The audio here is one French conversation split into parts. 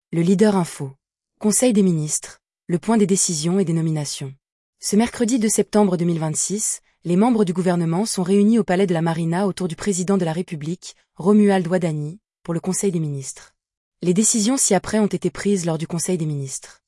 Le Leader Info. Conseil des ministres. Le point des décisions et des nominations. Ce mercredi 2 septembre 2026, les membres du gouvernement sont réunis au Palais de la Marina autour du président de la République, Romuald Wadhani, pour le Conseil des ministres. Les décisions ci-après ont été prises lors du Conseil des ministres.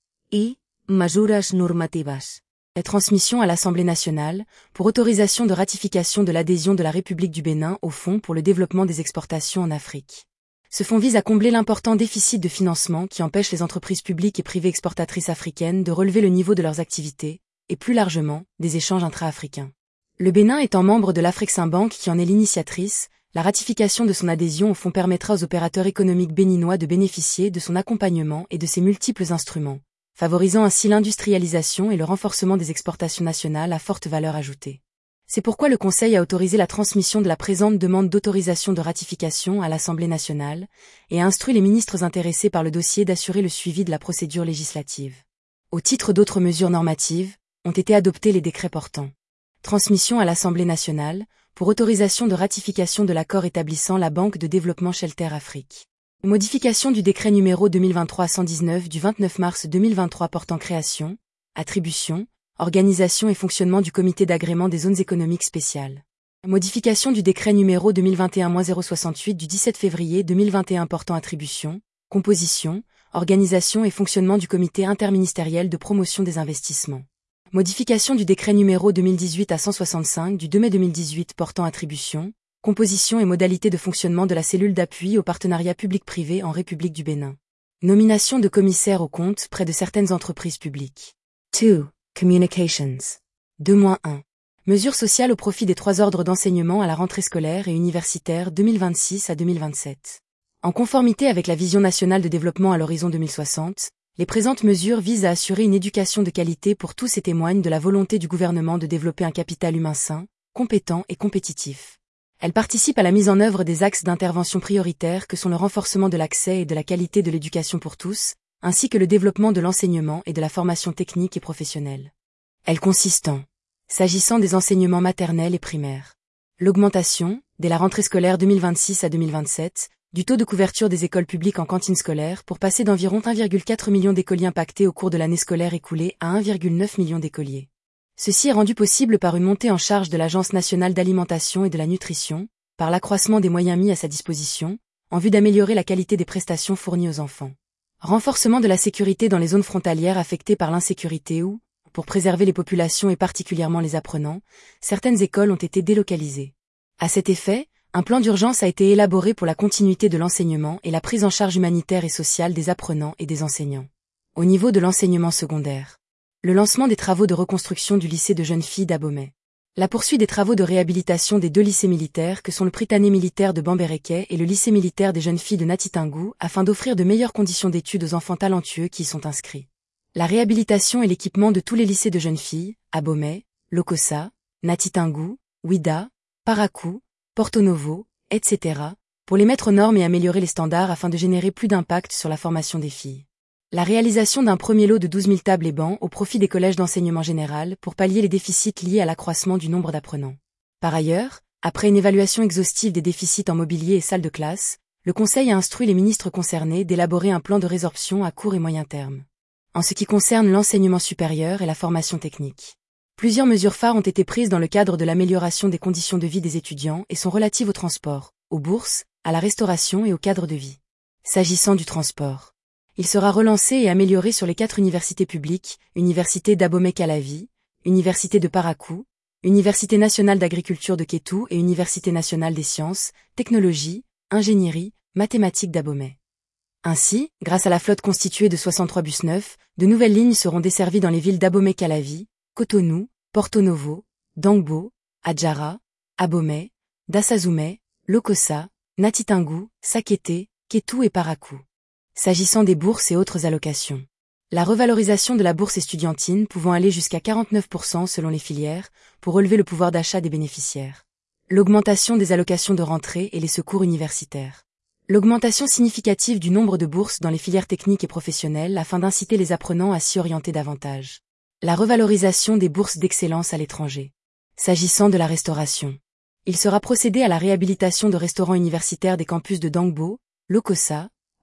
Mesures normativas. La transmission à l'Assemblée nationale, pour autorisation de ratification de l'adhésion de la République du Bénin au Fonds pour le développement des exportations en Afrique. Ce fonds vise à combler l'important déficit de financement qui empêche les entreprises publiques et privées exportatrices africaines de relever le niveau de leurs activités, et plus largement, des échanges intra-africains. Le Bénin étant membre de l'Afreximbank qui en est l'initiatrice, la ratification de son adhésion au fonds permettra aux opérateurs économiques béninois de bénéficier de son accompagnement et de ses multiples instruments, favorisant ainsi l'industrialisation et le renforcement des exportations nationales à forte valeur ajoutée. C'est pourquoi le Conseil a autorisé la transmission de la présente demande d'autorisation de ratification à l'Assemblée nationale et a instruit les ministres intéressés par le dossier d'assurer le suivi de la procédure législative. Au titre d'autres mesures normatives, ont été adoptés les décrets portant transmission à l'Assemblée nationale pour autorisation de ratification de l'accord établissant la Banque de développement Shelter Afrique. Modification du décret numéro 2023-119 du 29 mars 2023 portant création, attribution, organisation et fonctionnement du comité d'agrément des zones économiques spéciales. Modification du décret numéro 2021-068 du 17 février 2021 portant attribution, composition, organisation et fonctionnement du comité interministériel de promotion des investissements. Modification du décret numéro 2018-165 du 2 mai 2018 portant attribution, composition et modalités de fonctionnement de la cellule d'appui au partenariat public-privé en République du Bénin. Nomination de commissaires aux comptes près de certaines entreprises publiques. 2. Communications. 2-1. Mesures sociales au profit des 3 ordres d'enseignement à la rentrée scolaire et universitaire 2026 à 2027. En conformité avec la Vision nationale de développement à l'horizon 2060, les présentes mesures visent à assurer une éducation de qualité pour tous et témoignent de la volonté du gouvernement de développer un capital humain sain, compétent et compétitif. Elles participent à la mise en œuvre des axes d'intervention prioritaires que sont le renforcement de l'accès et de la qualité de l'éducation pour tous, ainsi que le développement de l'enseignement et de la formation technique et professionnelle. Elles consistent en, s'agissant des enseignements maternels et primaires, l'augmentation, dès la rentrée scolaire 2026 à 2027, du taux de couverture des écoles publiques en cantine scolaire pour passer d'environ 1,4 million d'écoliers impactés au cours de l'année scolaire écoulée à 1,9 million d'écoliers. Ceci est rendu possible par une montée en charge de l'Agence nationale d'alimentation et de la nutrition, par l'accroissement des moyens mis à sa disposition, en vue d'améliorer la qualité des prestations fournies aux enfants. Renforcement de la sécurité dans les zones frontalières affectées par l'insécurité où, pour préserver les populations et particulièrement les apprenants, certaines écoles ont été délocalisées. À cet effet, un plan d'urgence a été élaboré pour la continuité de l'enseignement et la prise en charge humanitaire et sociale des apprenants et des enseignants. Au niveau de l'enseignement secondaire, le lancement des travaux de reconstruction du lycée de jeunes filles d'Abomey. La poursuite des travaux de réhabilitation des 2 lycées militaires que sont le Prytanée militaire de Bambereke et le lycée militaire des jeunes filles de Natitingou afin d'offrir de meilleures conditions d'études aux enfants talentueux qui y sont inscrits. La réhabilitation et l'équipement de tous les lycées de jeunes filles, Abomey, Lokossa, Natitingou, Ouida, Parakou, Porto Novo, etc., pour les mettre aux normes et améliorer les standards afin de générer plus d'impact sur la formation des filles. La réalisation d'un premier lot de 12 000 tables et bancs au profit des collèges d'enseignement général pour pallier les déficits liés à l'accroissement du nombre d'apprenants. Par ailleurs, après une évaluation exhaustive des déficits en mobilier et salles de classe, le Conseil a instruit les ministres concernés d'élaborer un plan de résorption à court et moyen terme. En ce qui concerne l'enseignement supérieur et la formation technique, plusieurs mesures phares ont été prises dans le cadre de l'amélioration des conditions de vie des étudiants et sont relatives au transport, aux bourses, à la restauration et au cadre de vie. S'agissant du transport, il sera relancé et amélioré sur les 4 universités publiques, Université d'Abomey-Calavi, Université de Parakou, Université nationale d'agriculture de Kétou et Université nationale des sciences, technologies, ingénierie, mathématiques d'Abomey. Ainsi, grâce à la flotte constituée de 63 bus neufs, de nouvelles lignes seront desservies dans les villes d'Abomey-Calavi, Cotonou, Porto Novo, Dangbo, Adjara, Abomey, Dassazoumey, Lokossa, Natitingou, Sakété, Kétou et Parakou. S'agissant des bourses et autres allocations, la revalorisation de la bourse estudiantine pouvant aller jusqu'à 49% selon les filières, pour relever le pouvoir d'achat des bénéficiaires. L'augmentation des allocations de rentrée et les secours universitaires. L'augmentation significative du nombre de bourses dans les filières techniques et professionnelles afin d'inciter les apprenants à s'y orienter davantage. La revalorisation des bourses d'excellence à l'étranger. S'agissant de la restauration, il sera procédé à la réhabilitation de restaurants universitaires des campus de Dangbo, Lokossa,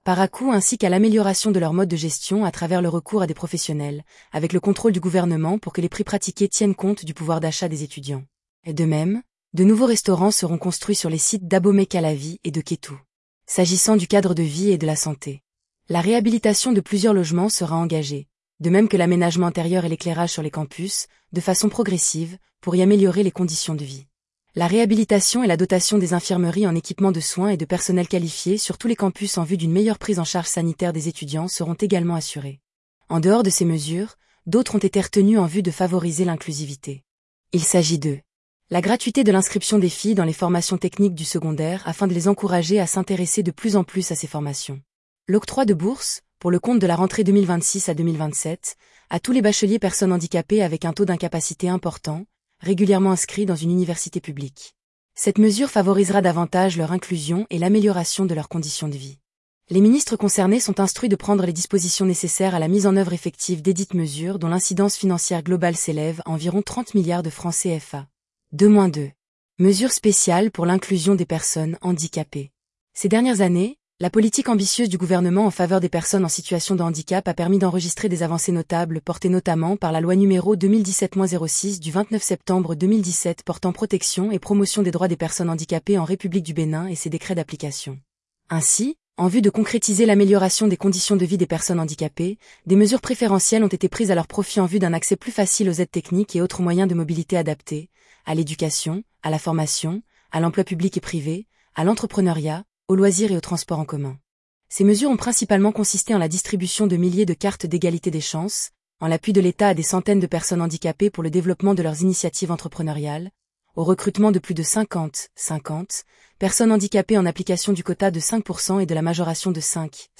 par à-coups ainsi qu'à l'amélioration de leur mode de gestion à travers le recours à des professionnels, avec le contrôle du gouvernement pour que les prix pratiqués tiennent compte du pouvoir d'achat des étudiants. Et de même, de nouveaux restaurants seront construits sur les sites d'Abomey-Calavi et de Kétou. S'agissant du cadre de vie et de la santé, la réhabilitation de plusieurs logements sera engagée, de même que l'aménagement intérieur et l'éclairage sur les campus, de façon progressive, pour y améliorer les conditions de vie. La réhabilitation et la dotation des infirmeries en équipement de soins et de personnel qualifié sur tous les campus en vue d'une meilleure prise en charge sanitaire des étudiants seront également assurées. En dehors de ces mesures, d'autres ont été retenues en vue de favoriser l'inclusivité. Il s'agit de la gratuité de l'inscription des filles dans les formations techniques du secondaire afin de les encourager à s'intéresser de plus en plus à ces formations. L'octroi de bourses, pour le compte de la rentrée 2026 à 2027, à tous les bacheliers personnes handicapées avec un taux d'incapacité important, régulièrement inscrits dans une université publique. Cette mesure favorisera davantage leur inclusion et l'amélioration de leurs conditions de vie. Les ministres concernés sont instruits de prendre les dispositions nécessaires à la mise en œuvre effective desdites mesures dont l'incidence financière globale s'élève à environ 30 milliards de francs CFA. 2-2. Mesures spéciales pour l'inclusion des personnes handicapées. Ces dernières années, la politique ambitieuse du gouvernement en faveur des personnes en situation de handicap a permis d'enregistrer des avancées notables portées notamment par la loi numéro 2017-06 du 29 septembre 2017 portant protection et promotion des droits des personnes handicapées en République du Bénin et ses décrets d'application. Ainsi, en vue de concrétiser l'amélioration des conditions de vie des personnes handicapées, des mesures préférentielles ont été prises à leur profit en vue d'un accès plus facile aux aides techniques et autres moyens de mobilité adaptés, à l'éducation, à la formation, à l'emploi public et privé, à l'entrepreneuriat, aux loisirs et aux transports en commun. Ces mesures ont principalement consisté en la distribution de milliers de cartes d'égalité des chances, en l'appui de l'État à des centaines de personnes handicapées pour le développement de leurs initiatives entrepreneuriales, au recrutement de plus de 50 personnes handicapées en application du quota de 5% et de la majoration de 5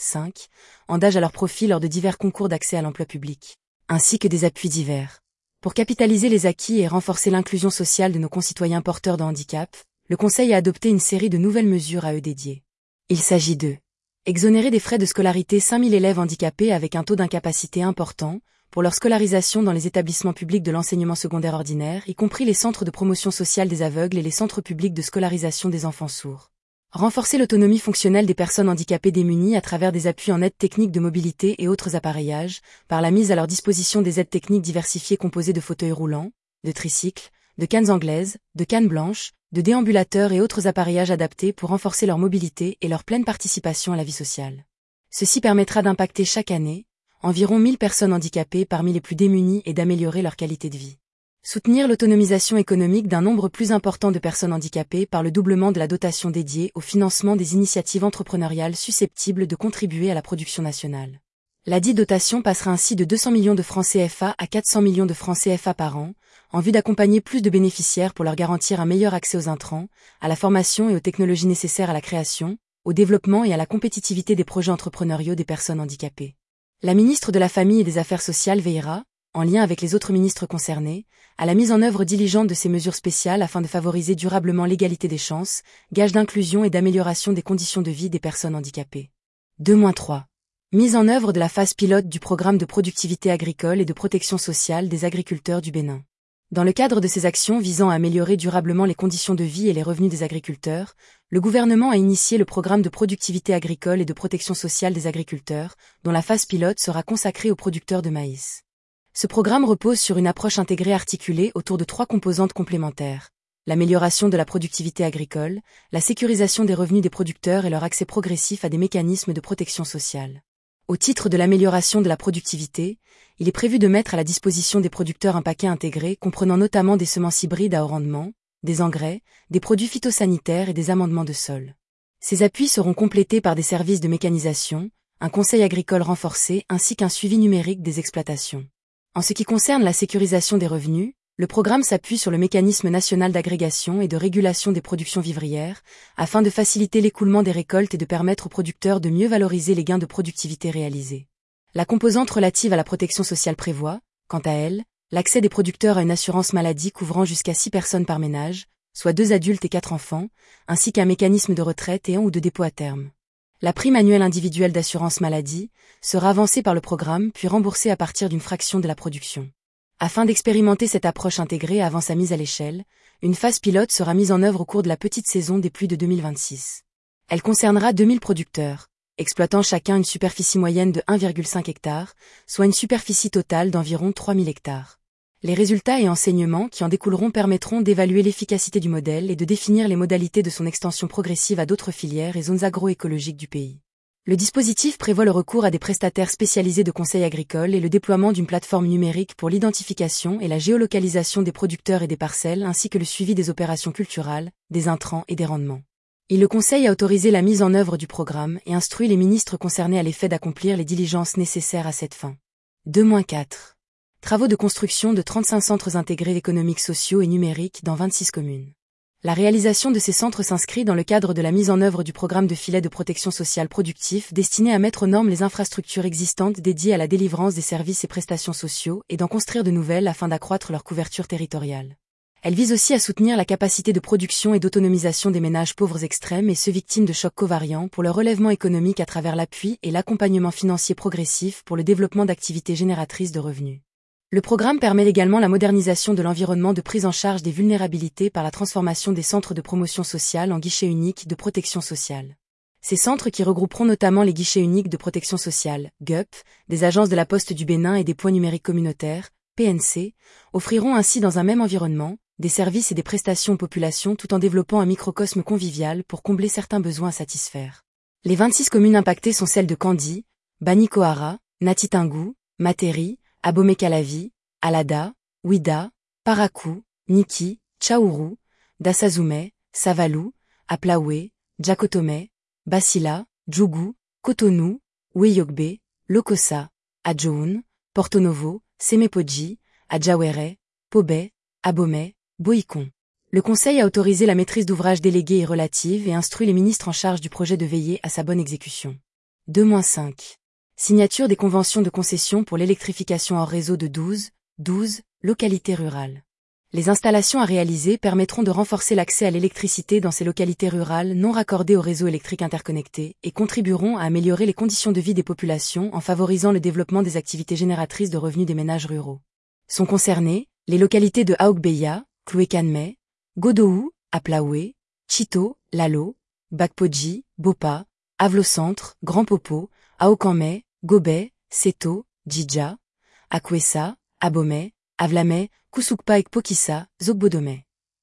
en d'âge à leur profit lors de divers concours d'accès à l'emploi public, ainsi que des appuis divers. Pour capitaliser les acquis et renforcer l'inclusion sociale de nos concitoyens porteurs de handicap, le Conseil a adopté une série de nouvelles mesures à eux dédiées. Il s'agit de exonérer des frais de scolarité 5000 élèves handicapés avec un taux d'incapacité important, pour leur scolarisation dans les établissements publics de l'enseignement secondaire ordinaire, y compris les centres de promotion sociale des aveugles et les centres publics de scolarisation des enfants sourds. Renforcer l'autonomie fonctionnelle des personnes handicapées démunies à travers des appuis en aides techniques de mobilité et autres appareillages, par la mise à leur disposition des aides techniques diversifiées composées de fauteuils roulants, de tricycles, de cannes anglaises, de cannes blanches, de déambulateurs et autres appareillages adaptés pour renforcer leur mobilité et leur pleine participation à la vie sociale. Ceci permettra d'impacter chaque année environ 1000 personnes handicapées parmi les plus démunies et d'améliorer leur qualité de vie. Soutenir l'autonomisation économique d'un nombre plus important de personnes handicapées par le doublement de la dotation dédiée au financement des initiatives entrepreneuriales susceptibles de contribuer à la production nationale. Ladite dotation passera ainsi de 200 millions de francs CFA à 400 millions de francs CFA par an, en vue d'accompagner plus de bénéficiaires pour leur garantir un meilleur accès aux intrants, à la formation et aux technologies nécessaires à la création, au développement et à la compétitivité des projets entrepreneuriaux des personnes handicapées. La ministre de la Famille et des Affaires sociales veillera, en lien avec les autres ministres concernés, à la mise en œuvre diligente de ces mesures spéciales afin de favoriser durablement l'égalité des chances, gage d'inclusion et d'amélioration des conditions de vie des personnes handicapées. 2-3. Mise en œuvre de la phase pilote du programme de productivité agricole et de protection sociale des agriculteurs du Bénin. Dans le cadre de ces actions visant à améliorer durablement les conditions de vie et les revenus des agriculteurs, le gouvernement a initié le programme de productivité agricole et de protection sociale des agriculteurs, dont la phase pilote sera consacrée aux producteurs de maïs. Ce programme repose sur une approche intégrée articulée autour de 3 composantes complémentaires: l'amélioration de la productivité agricole, la sécurisation des revenus des producteurs et leur accès progressif à des mécanismes de protection sociale. Au titre de l'amélioration de la productivité, il est prévu de mettre à la disposition des producteurs un paquet intégré comprenant notamment des semences hybrides à haut rendement, des engrais, des produits phytosanitaires et des amendements de sol. Ces appuis seront complétés par des services de mécanisation, un conseil agricole renforcé ainsi qu'un suivi numérique des exploitations. En ce qui concerne la sécurisation des revenus, le programme s'appuie sur le mécanisme national d'agrégation et de régulation des productions vivrières, afin de faciliter l'écoulement des récoltes et de permettre aux producteurs de mieux valoriser les gains de productivité réalisés. La composante relative à la protection sociale prévoit, quant à elle, l'accès des producteurs à une assurance maladie couvrant jusqu'à 6 personnes par ménage, soit 2 adultes et 4 enfants, ainsi qu'un mécanisme de retraite et ou de dépôt à terme. La prime annuelle individuelle d'assurance maladie sera avancée par le programme puis remboursée à partir d'une fraction de la production. Afin d'expérimenter cette approche intégrée avant sa mise à l'échelle, une phase pilote sera mise en œuvre au cours de la petite saison des pluies de 2026. Elle concernera 2000 producteurs, exploitant chacun une superficie moyenne de 1,5 hectare, soit une superficie totale d'environ 3000 hectares. Les résultats et enseignements qui en découleront permettront d'évaluer l'efficacité du modèle et de définir les modalités de son extension progressive à d'autres filières et zones agroécologiques du pays. Le dispositif prévoit le recours à des prestataires spécialisés de conseil agricole et le déploiement d'une plateforme numérique pour l'identification et la géolocalisation des producteurs et des parcelles ainsi que le suivi des opérations culturales, des intrants et des rendements. Il le conseille à autoriser la mise en œuvre du programme et instruit les ministres concernés à l'effet d'accomplir les diligences nécessaires à cette fin. 2-4. Travaux de construction de 35 centres intégrés économiques, sociaux et numériques dans 26 communes. La réalisation de ces centres s'inscrit dans le cadre de la mise en œuvre du programme de filet de protection sociale productif destiné à mettre aux normes les infrastructures existantes dédiées à la délivrance des services et prestations sociaux et d'en construire de nouvelles afin d'accroître leur couverture territoriale. Elle vise aussi à soutenir la capacité de production et d'autonomisation des ménages pauvres extrêmes et ceux victimes de chocs covariants pour leur relèvement économique à travers l'appui et l'accompagnement financier progressif pour le développement d'activités génératrices de revenus. Le programme permet également la modernisation de l'environnement de prise en charge des vulnérabilités par la transformation des centres de promotion sociale en guichets uniques de protection sociale. Ces centres qui regrouperont notamment les guichets uniques de protection sociale, GUP, des agences de la Poste du Bénin et des points numériques communautaires, PNC, offriront ainsi dans un même environnement, des services et des prestations aux populations tout en développant un microcosme convivial pour combler certains besoins à satisfaire. Les 26 communes impactées sont celles de Kandi, Banikoara, Natitingou, Materi, Abomey-Calavi, Alada, Ouida, Parakou, Niki, Tchaourou, Dassazoumé, Savalou, Aplaoué, Djakotome, Basila, Djougou, Cotonou, Oueyogbe, Lokossa, Adjoun, Porto Novo, Semepoji, Adjawere, Pobé, Abomey, Boïkon. Le Conseil a autorisé la maîtrise d'ouvrage déléguée et relative et instruit les ministres en charge du projet de veiller à sa bonne exécution. 2-5. Signature des conventions de concession pour l'électrification hors réseau de 12 localités rurales. Les installations à réaliser permettront de renforcer l'accès à l'électricité dans ces localités rurales non raccordées au réseau électrique interconnecté et contribueront à améliorer les conditions de vie des populations en favorisant le développement des activités génératrices de revenus des ménages ruraux. Sont concernées les localités de Aokbeya, Kloué-Kanmé, Godoou, Aplaoué, Chito, Lalo, Bakpoji, Bopa, Avlo-Centre, Grand Popo, Aokanmé, Gobé, Seto, Djidja, Akwessa, Abomey, Avlamey, Koussoukpa et Pokissa, Zogbodomé.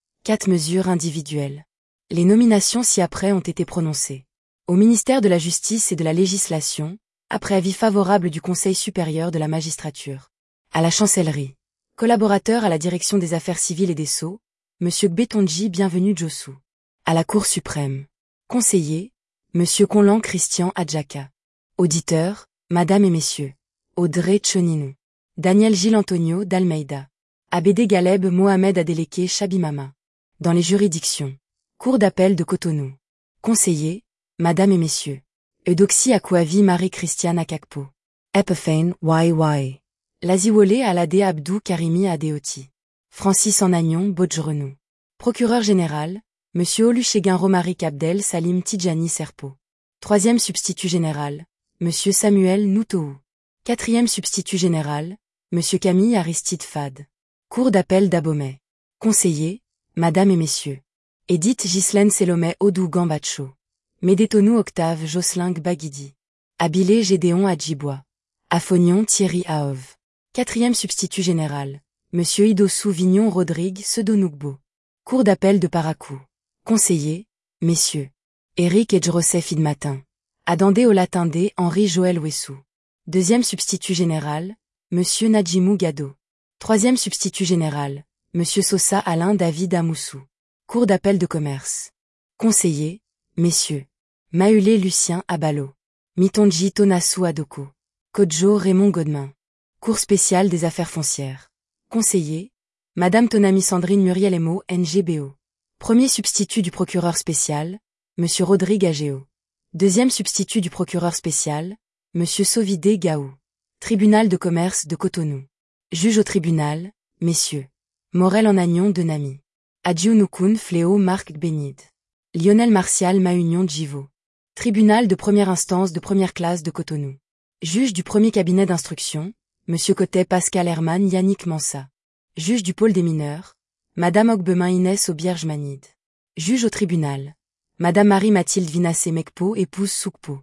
4 mesures individuelles. Les nominations ci-après ont été prononcées. Au ministère de la Justice et de la Législation, après avis favorable du Conseil supérieur de la magistrature. À la Chancellerie. Collaborateur à la Direction des Affaires civiles et des Sceaux, M. Gbetonji Bienvenu Djossou. À la Cour suprême. Conseiller, M. Conlan Christian Adjaka. Auditeur, Madame et Messieurs. Audrey Tchoninou. Daniel Gilles Antonio d'Almeida. Abédé Galeb Mohamed Adeleke Chabimama. Dans les juridictions. Cour d'appel de Cotonou. Conseiller, Madame et Messieurs. Eudoxie Akouavi Marie-Christiane Akakpo. Epefane YY. Laziwole Alade Abdou Karimi Adeoti. Francis Anagnon Bodjrenou. Procureur général, M. Olusegun Romaric Abdel Salim Tidjani Serpo. Troisième substitut général, M. Samuel Noutou. Quatrième substitut général, M. Camille Aristide Fad. Cour d'appel d'Abomey. Conseiller, Madame et Messieurs. Edith Ghislaine Selomé Odou Gambacho. Médétonou Octave Jocelyn Gbagidi. Abilé Gédéon Adjibois. Afognon Thierry Aov. Quatrième substitut général, M. Idossou Vignon Rodrigue Sedonougbo. Cour d'appel de Parakou. Conseiller, Messieurs. Éric Edjrosef Idmatin. Adandé au Latindé Henri Joël Wessou. Deuxième substitut général, M. Nadjimou Gado. Troisième substitut général, M. Sosa Alain David Amoussou. Cour d'appel de commerce. Conseiller, Messieurs. Mahulé Lucien Abalo. Mitonji Tonassou Adoko. Kodjo Raymond Godemain. Cour spéciale des affaires foncières. Conseiller, Madame Tonami Sandrine Muriel Emo NGBO. Premier substitut du procureur spécial, M. Rodrigue Agéo. Deuxième substitut du procureur spécial, M. Sovidé Gaou. Tribunal de commerce de Cotonou. Juge au tribunal, Messieurs. Morel Anagnon de Nami. Adjiounoukoun Fléau Marc Bénide. Lionel Martial Maunion Djivo. Tribunal de première instance de première classe de Cotonou. Juge du premier cabinet d'instruction, M. Cotet Pascal Herman Yannick Mansa. Juge du pôle des mineurs, Madame Ogbemin Inès Aubierge Manide. Juge au tribunal, Madame Marie-Mathilde Vinassé Mekpo épouse Soukpo.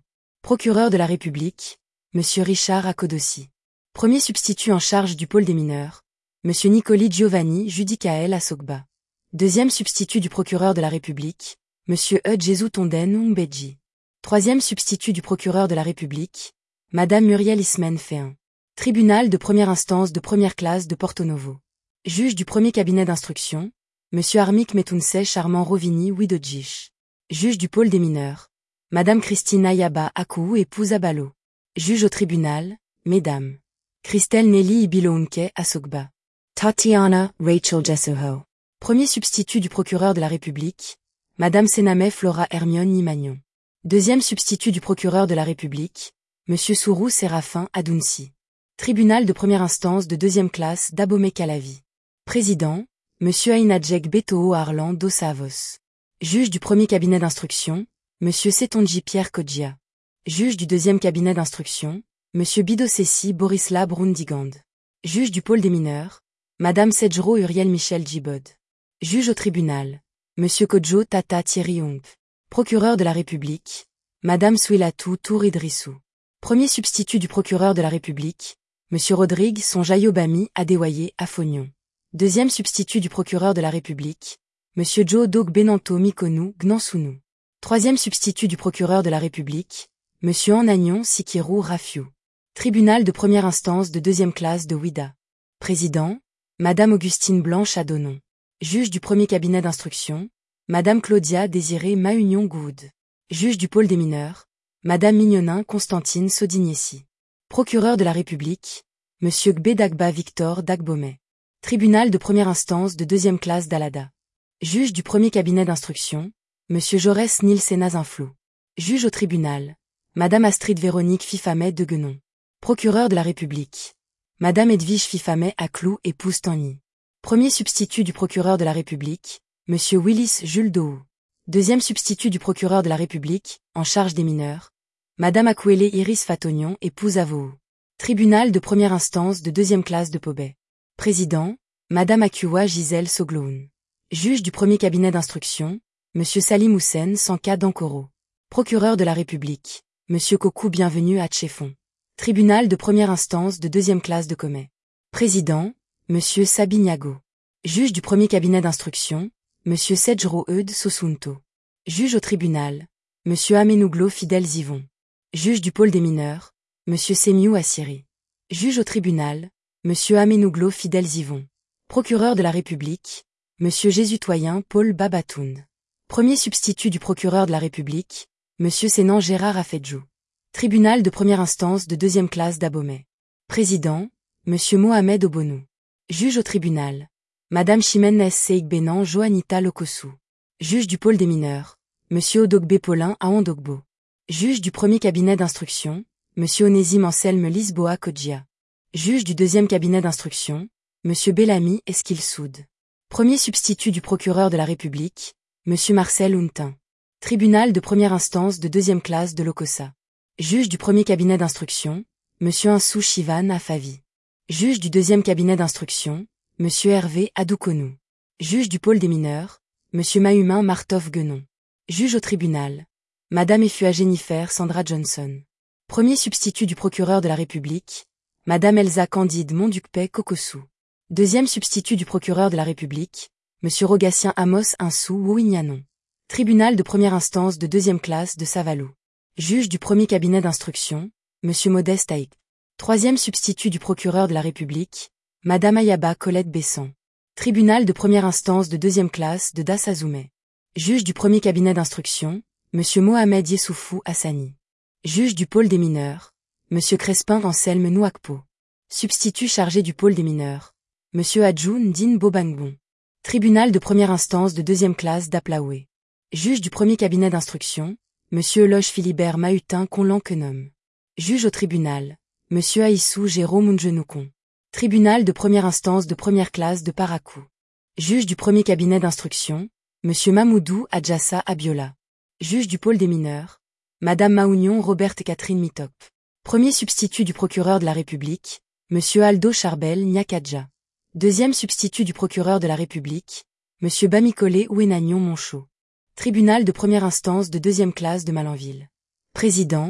Procureur de la République, Monsieur Richard Akodossi. Premier substitut en charge du pôle des mineurs, Monsieur Nicoli Giovanni Judicaël Asogba. Deuxième substitut du procureur de la République, Monsieur Jésus Tonden Umbeji. Troisième substitut du procureur de la République, Madame Muriel Ismen Féin. Tribunal de première instance de première classe de Porto Novo. Juge du premier cabinet d'instruction, Monsieur Armik Metunse Charmant Rovini Widodjish. Juge du pôle des mineurs, Madame Christine Ayaba Akou épouse Abalo. Juge au tribunal, Mesdames. Christelle Nelly Ibilounke Asogba. Tatiana Rachel Jessoho. Premier substitut du procureur de la République, Madame Sename Flora Hermione Nimagnon. Deuxième substitut du procureur de la République, Monsieur Sourou Séraphin Adounsi. Tribunal de première instance de deuxième classe d'Abomey Calavi. Président, Monsieur Ainadjek Betoo Arlan Dosavos. Juge du premier cabinet d'instruction, Monsieur Setonji Pierre Kodjia. Juge du deuxième cabinet d'instruction, Monsieur Bidosessi Borisla Brundigand. Juge du pôle des mineurs, Madame Sedjro Uriel Michel Djibod. Juge au tribunal, Monsieur Kodjo Tata Thierry Ong. Procureur de la République, Madame Souilatou Tour Idrissou. Premier substitut du procureur de la République, Monsieur Rodrigue Sonjayobami Adewaye Afognon. Deuxième substitut du procureur de la République, Monsieur Joe Dog Benanto Mikonou Gnansounou. Troisième substitut du procureur de la République, Monsieur Anagnon Sikirou Rafiou. Tribunal de première instance de deuxième classe de Ouida. Président, Madame Augustine Blanche Adonon. Juge du premier cabinet d'instruction, Madame Claudia Désirée Maunion Goud. Juge du pôle des mineurs, Madame Mignonin Constantine Sodignesi. Procureur de la République, Monsieur Gbé Dagba Victor Dagbomey. Tribunal de première instance de deuxième classe d'Alada. Juge du premier cabinet d'instruction, Monsieur Jaurès Nilsen Azinflou. Juge au tribunal, Madame Astrid Véronique Fifamet de Guenon. Procureur de la République, Madame Edwige Fifamet Aclou épouse Tanny. Premier substitut du procureur de la République, Monsieur Willis Jules Dohou. Deuxième substitut du procureur de la République, en charge des mineurs, Madame Akouélé Iris Fatognon épouse Avou. Tribunal de première instance de deuxième classe de Pobet. Président, Madame Akiwa Gisèle Sogloun. Juge du premier cabinet d'instruction, Monsieur Salim Houssen Sanka Dankoro. Procureur de la République, Monsieur Kokou Bienvenu à Tchefon. Tribunal de première instance de deuxième classe de Commet. Président, Monsieur Sabignago. Juge du premier cabinet d'instruction, Monsieur Sedjro Eud Sosunto. Juge au tribunal, Monsieur Amenouglo Fidel Zivon. Juge du pôle des mineurs, Monsieur Semiou Assiri. Juge au tribunal, Monsieur Amenouglo Fidel Zivon. Procureur de la République, Monsieur Jésutoyen Paul Babatoun. Premier substitut du procureur de la République, Monsieur Sénan Gérard Afedjou. Tribunal de première instance de deuxième classe d'Abomey. Président, Monsieur Mohamed Obonou. Juge au tribunal, Madame Chimène Seig Bénan Joanita Lokossou. Juge du pôle des mineurs, Monsieur Odogbe Paulin Aondogbo. Juge du premier cabinet d'instruction, Monsieur Onésime Anselme Lisboa Kodjia. Juge du deuxième cabinet d'instruction, Monsieur Bellamy Esquil Soud. Premier substitut du procureur de la République, Monsieur Marcel Hountin. Tribunal de première instance de deuxième classe de Lokossa. Juge du premier cabinet d'instruction, Monsieur Insou Chivan Afavi. Juge du deuxième cabinet d'instruction, Monsieur Hervé Adoukonou. Juge du pôle des mineurs, Monsieur Mahumain Martov Guenon. Juge au tribunal, Madame Efua Jennifer Sandra Johnson. Premier substitut du procureur de la République, Madame Elsa Candide Monducpet Kokossou. Deuxième substitut du procureur de la République, Monsieur Rogatien Amos Insou Wouignanon. Tribunal de première instance de deuxième classe de Savalou. Juge du premier cabinet d'instruction, Monsieur Modeste Aïk. Troisième substitut du procureur de la République, Madame Ayaba Colette Besson. Tribunal de première instance de deuxième classe de Dassazoumé. Juge du premier cabinet d'instruction, Monsieur Mohamed Yessoufou Hassani. Juge du pôle des mineurs, Monsieur Crespin Anselme Nouakpo. Substitut chargé du pôle des mineurs, Monsieur Adjoun Din Bobangbon. Tribunal de première instance de deuxième classe d'Aplaoué. Juge du premier cabinet d'instruction, Monsieur Eloge Philibert Mahutin Conlan-Quenom. Juge au tribunal, Monsieur Aïssou Jérôme Unjenoukon. Tribunal de première instance de première classe de Parakou. Juge du premier cabinet d'instruction, Monsieur Mamoudou Adjassa Abiola. Juge du pôle des mineurs, Madame Maounion Roberte Catherine Mitop. Premier substitut du procureur de la République, Monsieur Aldo Charbel Nyakadja. Deuxième substitut du procureur de la République, Monsieur Bamikolé Ouenagnon Monchot. Tribunal de première instance de deuxième classe de Malanville. Président,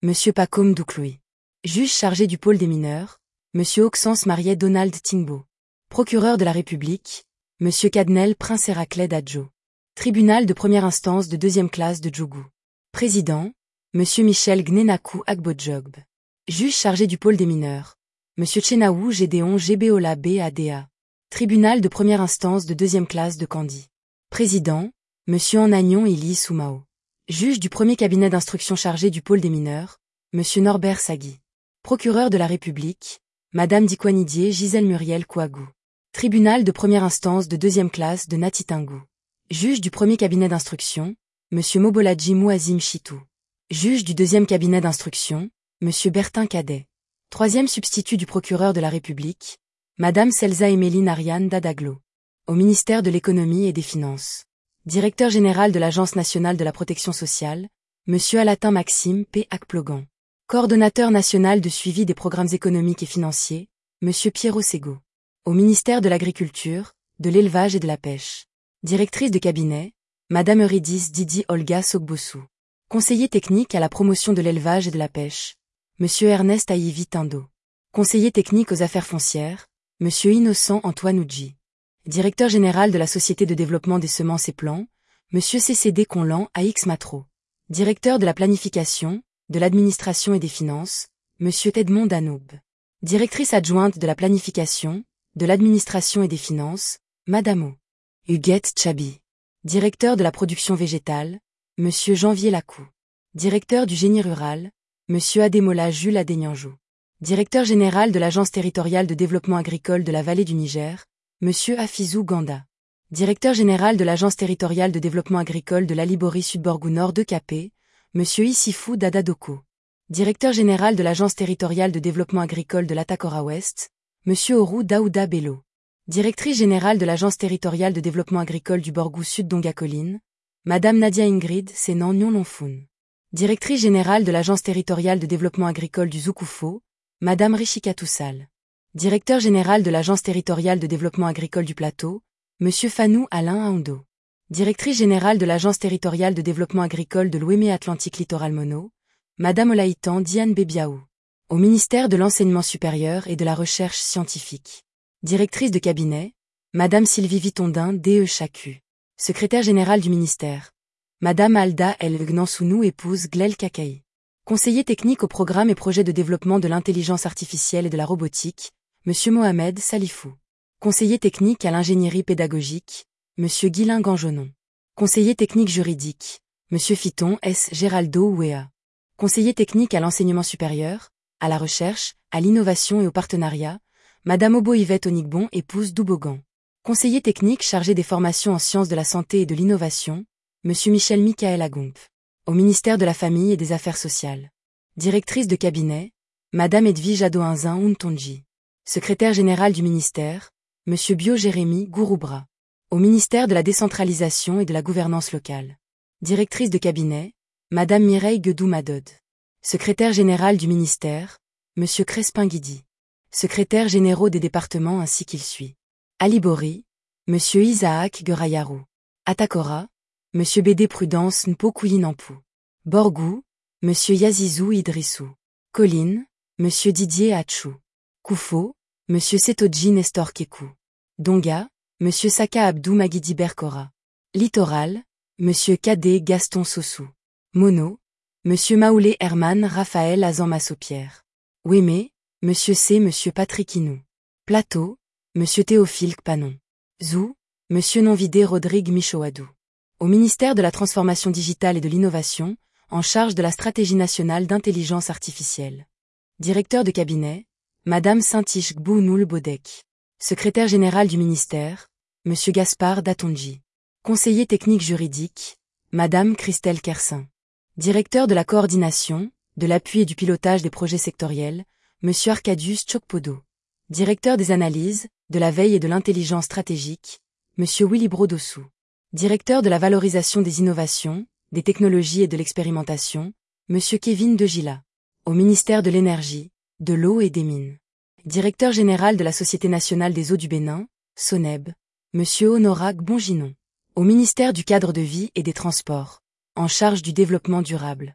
Monsieur Pacôme Douclouis. Juge chargé du pôle des mineurs, Monsieur Auxence Mariet Donald Tingbo. Procureur de la République, Monsieur Cadnel Prince Héraclès d'Adjo. Tribunal de première instance de deuxième classe de Djougou. Président, Monsieur Michel Gnenakou Agbodjogb. Juge chargé du pôle des mineurs, Monsieur Tchenaou Gédéon Gbéola BADA. Tribunal de première instance de deuxième classe de Kandy. Président, Monsieur Anagnon Ili Soumao. Juge du premier cabinet d'instruction chargé du pôle des mineurs, Monsieur Norbert Sagui. Procureur de la République, Madame Dikwanidier Gisèle Muriel Kouagou. Tribunal de première instance de deuxième classe de Natitingou. Juge du premier cabinet d'instruction, Monsieur Moboladji Mouazim Chitou. Juge du deuxième cabinet d'instruction, Monsieur Bertin Cadet. Troisième substitut du procureur de la République, Madame Selza Emeline Ariane Dadaglo. Au ministère de l'Économie et des Finances. Directeur général de l'Agence nationale de la protection sociale, Monsieur Alatin Maxime P. Akplogan. Coordonnateur national de suivi des programmes économiques et financiers, Monsieur Pierrot Ségaud. Au ministère de l'Agriculture, de l'Élevage et de la Pêche. Directrice de cabinet, Madame Eurydice Didi Olga Sogbossou. Conseiller technique à la promotion de l'élevage et de la pêche, Monsieur Ernest Aïvi Tindo. Conseiller technique aux affaires foncières, Monsieur Innocent Antoine Oudji. Directeur général de la Société de développement des semences et plants, Monsieur CCD Conlan AX Matro. Directeur de la planification, de l'administration et des finances, Monsieur Edmond Danoub. Directrice adjointe de la planification, de l'administration et des finances, Madame O. Huguette Chabi. Directeur de la production végétale, Monsieur Janvier Lacou. Directeur du génie rural, Monsieur Ademola Jules Adénianjou. Directeur général de l'Agence territoriale de développement agricole de la vallée du Niger, Monsieur Afizou Ganda. Directeur général de l'Agence territoriale de développement agricole de l'Alibori Sud-Borgou Nord de Capé, Monsieur Issifou Dada Doko. Directeur général de l'Agence territoriale de développement agricole de l'Atakora Ouest, Monsieur Orou Daouda Bello. Directrice générale de l'Agence territoriale de développement agricole du Borgou Sud Donga-Colline, Madame Nadia Ingrid Sénan Nyon-Lonfoun. Directrice générale de l'Agence territoriale de développement agricole du Zoukoufo, Madame Rishika Toussal. Directeur général de l'Agence territoriale de développement agricole du Plateau, Monsieur Fanou Alain Aondo. Directrice générale de l'Agence territoriale de développement agricole de l'Ouémé Atlantique Littoral Mono, Madame Olaïtan Diane Bebiaou. Au ministère de l'Enseignement supérieur et de la Recherche scientifique. Directrice de cabinet, Madame Sylvie Vitondin DE Chacu. Secrétaire générale du ministère, Madame Alda El Gnansounou épouse Glel Kakaï. Conseiller technique au programme et projet de développement de l'intelligence artificielle et de la robotique, Monsieur Mohamed Salifou. Conseiller technique à l'ingénierie pédagogique, Monsieur Guilain Ganjonon. Conseiller technique juridique, Monsieur Fiton S. Géraldo Ouéa. Conseiller technique à l'enseignement supérieur, à la recherche, à l'innovation et au partenariat, Madame Obo Yvette Onigbon épouse Doubogan. Conseiller technique chargé des formations en sciences de la santé et de l'innovation, Monsieur Michel Michael Agomp. Au ministère de la Famille et des Affaires sociales. Directrice de cabinet, Madame Edwige Adoinzin Untonji. Secrétaire général du ministère, Monsieur Bio Jérémy Gouroubra. Au ministère de la décentralisation et de la gouvernance locale. Directrice de cabinet, Madame Mireille Guedou Madod. Secrétaire général du ministère, Monsieur Crespin Guidi. Secrétaire généraux des départements ainsi qu'il suit. Alibori, Monsieur Isaac Gerayarou. Atakora, Monsieur Bédé Prudence Npokouyi Nampou. Borgou, Monsieur Yazizou Idrissou. Colline, Monsieur Didier Hatchou. Koufo, Monsieur Setoji Nestor Kekou. Donga, Monsieur Saka Abdou Magidi Berkora. Littoral, Monsieur Kadé Gaston Sossou. Mono, Monsieur Maoulé Herman Raphaël Azan Massopierre. Ouémé, Monsieur C. Monsieur Patrick Inou. Plateau, Monsieur Théophile Panon. Zou, Monsieur Nonvidé Rodrigue Michoadou. Au ministère de la Transformation digitale et de l'Innovation, en charge de la stratégie nationale d'intelligence artificielle. Directeur de cabinet, Madame Saint-Ish Gbou Bodek. Secrétaire général du ministère, Monsieur Gaspard Datonji. Conseiller technique juridique, Madame Christelle Kersin. Directeur de la coordination, de l'appui et du pilotage des projets sectoriels, Monsieur Arcadius Tchokpodo. Directeur des analyses, de la veille et de l'intelligence stratégique, Monsieur Willy Brodossou. Directeur de la valorisation des innovations, des technologies et de l'expérimentation, Monsieur Kevin Degila. Au ministère de l'Énergie, de l'eau et des mines. Directeur général de la Société nationale des eaux du Bénin, SONEB, Monsieur Honorac Bonginon. Au ministère du cadre de vie et des transports, en charge du développement durable.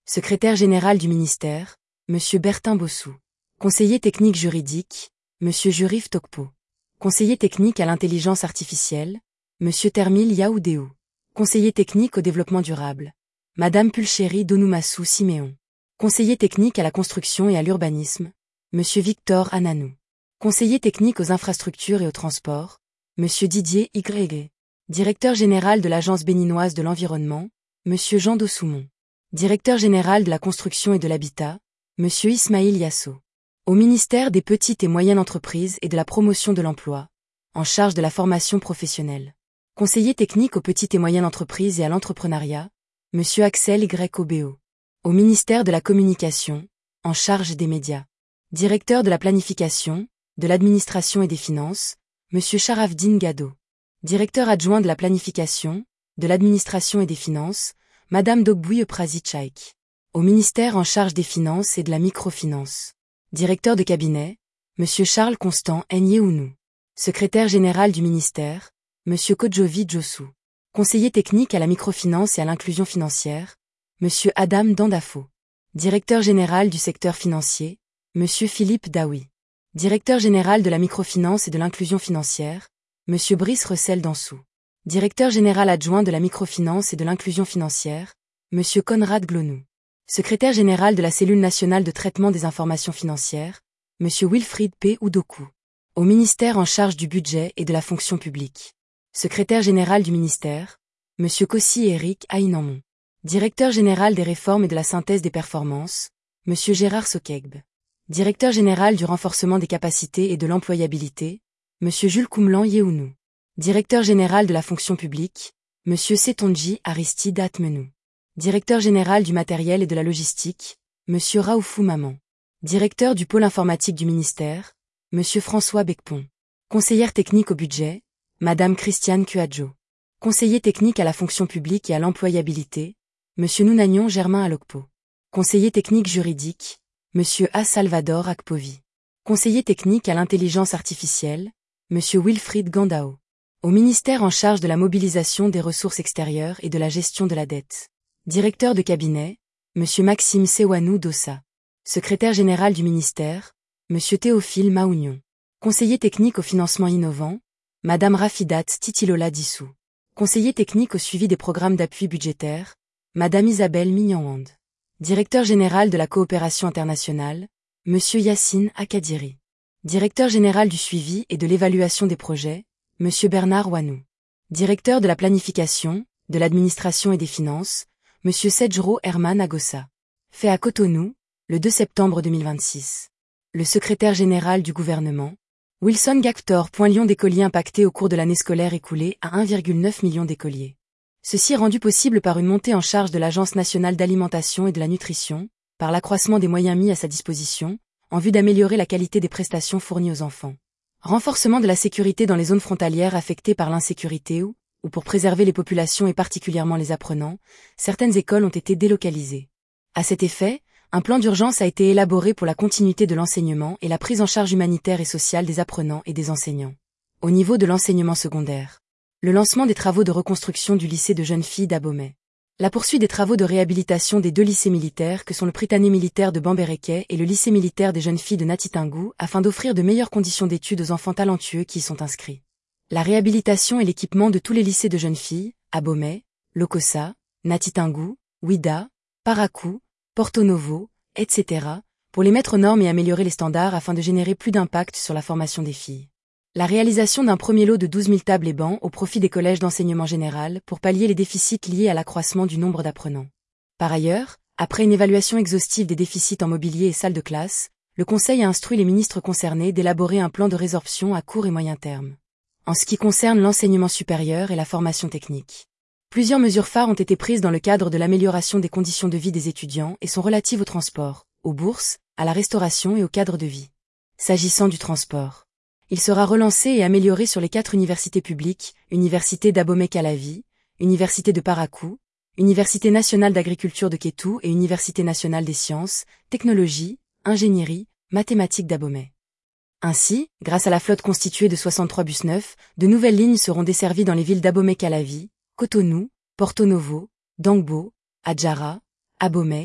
Secrétaire général du ministère, M. Bertin Bossou. Conseiller technique juridique, M. Jurif Tokpo. Conseiller technique à l'intelligence artificielle, M. Termil Yaoudéou. Conseiller technique au développement durable, Mme Pulchéri Donoumassou Siméon. Conseiller technique à la construction et à l'urbanisme, M. Victor Ananou. Conseiller technique aux infrastructures et au transport, M. Didier Y. Directeur général de l'Agence béninoise de l'environnement, M. Jean Dossoumont. Directeur général de la construction et de l'habitat, M. Ismaïl Yasso. Au ministère des petites et moyennes entreprises et de la promotion de l'emploi, en charge de la formation professionnelle. Conseiller technique aux petites et moyennes entreprises et à l'entrepreneuriat, M. Axel Y. Au ministère de la Communication, en charge des médias. Directeur de la planification, de l'administration et des finances, M. Sharafdine Gado. Directeur adjoint de la planification, de l'administration et des finances, Mme Dogbouye Prazi Tchaïk. Au ministère en charge des finances et de la microfinance. Directeur de cabinet, M. Charles Constant Nyéounou. Secrétaire général du ministère, M. Kodjovi Djossou. Conseiller technique à la microfinance et à l'inclusion financière, M. Adam Dandafo. Directeur général du secteur financier, M. Philippe Daoui. Directeur général de la microfinance et de l'inclusion financière, M. Brice Russell Dansou. Directeur général adjoint de la microfinance et de l'inclusion financière, M. Conrad Glonou. Secrétaire général de la cellule nationale de traitement des informations financières, M. Wilfried P. Oudokou. Au ministère en charge du budget et de la fonction publique. Secrétaire général du ministère, M. Kossi Eric Aïnamon. Directeur général des réformes et de la synthèse des performances, M. Gérard Sokegb. Directeur général du renforcement des capacités et de l'employabilité, M. Jules Koumlan Yeounou. Directeur général de la fonction publique, M. Setonji Aristide Atmenou. Directeur général du matériel et de la logistique, M. Raoufou Maman. Directeur du pôle informatique du ministère, M. François Becpon. Conseillère technique au budget, Mme Christiane Cuadjo. Conseiller technique à la fonction publique et à l'employabilité, M. Nounagnon Germain Alokpo. Conseiller technique juridique, M. A. Salvador Akpovi. Conseiller technique à l'intelligence artificielle, M. Wilfried Gandao. Au ministère en charge de la mobilisation des ressources extérieures et de la gestion de la dette. Directeur de cabinet, M. Maxime Sewanou Dossa. Secrétaire général du ministère, M. Théophile Maougnon. Conseiller technique au financement innovant, Mme Rafidat Titilola Dissou. Conseiller technique au suivi des programmes d'appui budgétaire, Mme Isabelle Mignonwand. Directeur général de la coopération internationale, M. Yassine Akadiri. Directeur général du suivi et de l'évaluation des projets, M. Bernard Wanou. Directeur de la planification, de l'administration et des finances, M. Sedjro Herman Agossa. Fait à Cotonou, le 2 septembre 2026. Le secrétaire général du gouvernement, Wilson Gactor. Lyon d'écoliers impactés au cours de l'année scolaire écoulée à 1,9 million d'écoliers. Ceci est rendu possible par une montée en charge de l'Agence nationale d'alimentation et de la nutrition, par l'accroissement des moyens mis à sa disposition, en vue d'améliorer la qualité des prestations fournies aux enfants. Renforcement de la sécurité dans les zones frontalières affectées par l'insécurité ou pour préserver les populations et particulièrement les apprenants, certaines écoles ont été délocalisées. À cet effet, un plan d'urgence a été élaboré pour la continuité de l'enseignement et la prise en charge humanitaire et sociale des apprenants et des enseignants. Au niveau de l'enseignement secondaire, le lancement des travaux de reconstruction du lycée de jeunes filles d'Abomey. La poursuite des travaux de réhabilitation des deux lycées militaires que sont le Prytanée militaire de Bambereke et le lycée militaire des jeunes filles de Natitingou afin d'offrir de meilleures conditions d'études aux enfants talentueux qui y sont inscrits. La réhabilitation et l'équipement de tous les lycées de jeunes filles, Abomey, Lokossa, Natitingou, Ouida, Parakou, Porto Novo, etc., pour les mettre aux normes et améliorer les standards afin de générer plus d'impact sur la formation des filles. La réalisation d'un premier lot de 12 000 tables et bancs au profit des collèges d'enseignement général pour pallier les déficits liés à l'accroissement du nombre d'apprenants. Par ailleurs, après une évaluation exhaustive des déficits en mobilier et salles de classe, le Conseil a instruit les ministres concernés d'élaborer un plan de résorption à court et moyen terme. En ce qui concerne l'enseignement supérieur et la formation technique, plusieurs mesures phares ont été prises dans le cadre de l'amélioration des conditions de vie des étudiants et sont relatives au transport, aux bourses, à la restauration et au cadre de vie. S'agissant du transport, il sera relancé et amélioré sur les 4 universités publiques, Université d'Abomey-Calavi, Université de Parakou, Université nationale d'agriculture de Kétou et Université nationale des sciences, technologies, ingénierie, mathématiques d'Abomey. Ainsi, grâce à la flotte constituée de 63 bus neufs, de nouvelles lignes seront desservies dans les villes d'Abomey-Calavi, Cotonou, Porto Novo, Dangbo, Adjara, Abomey,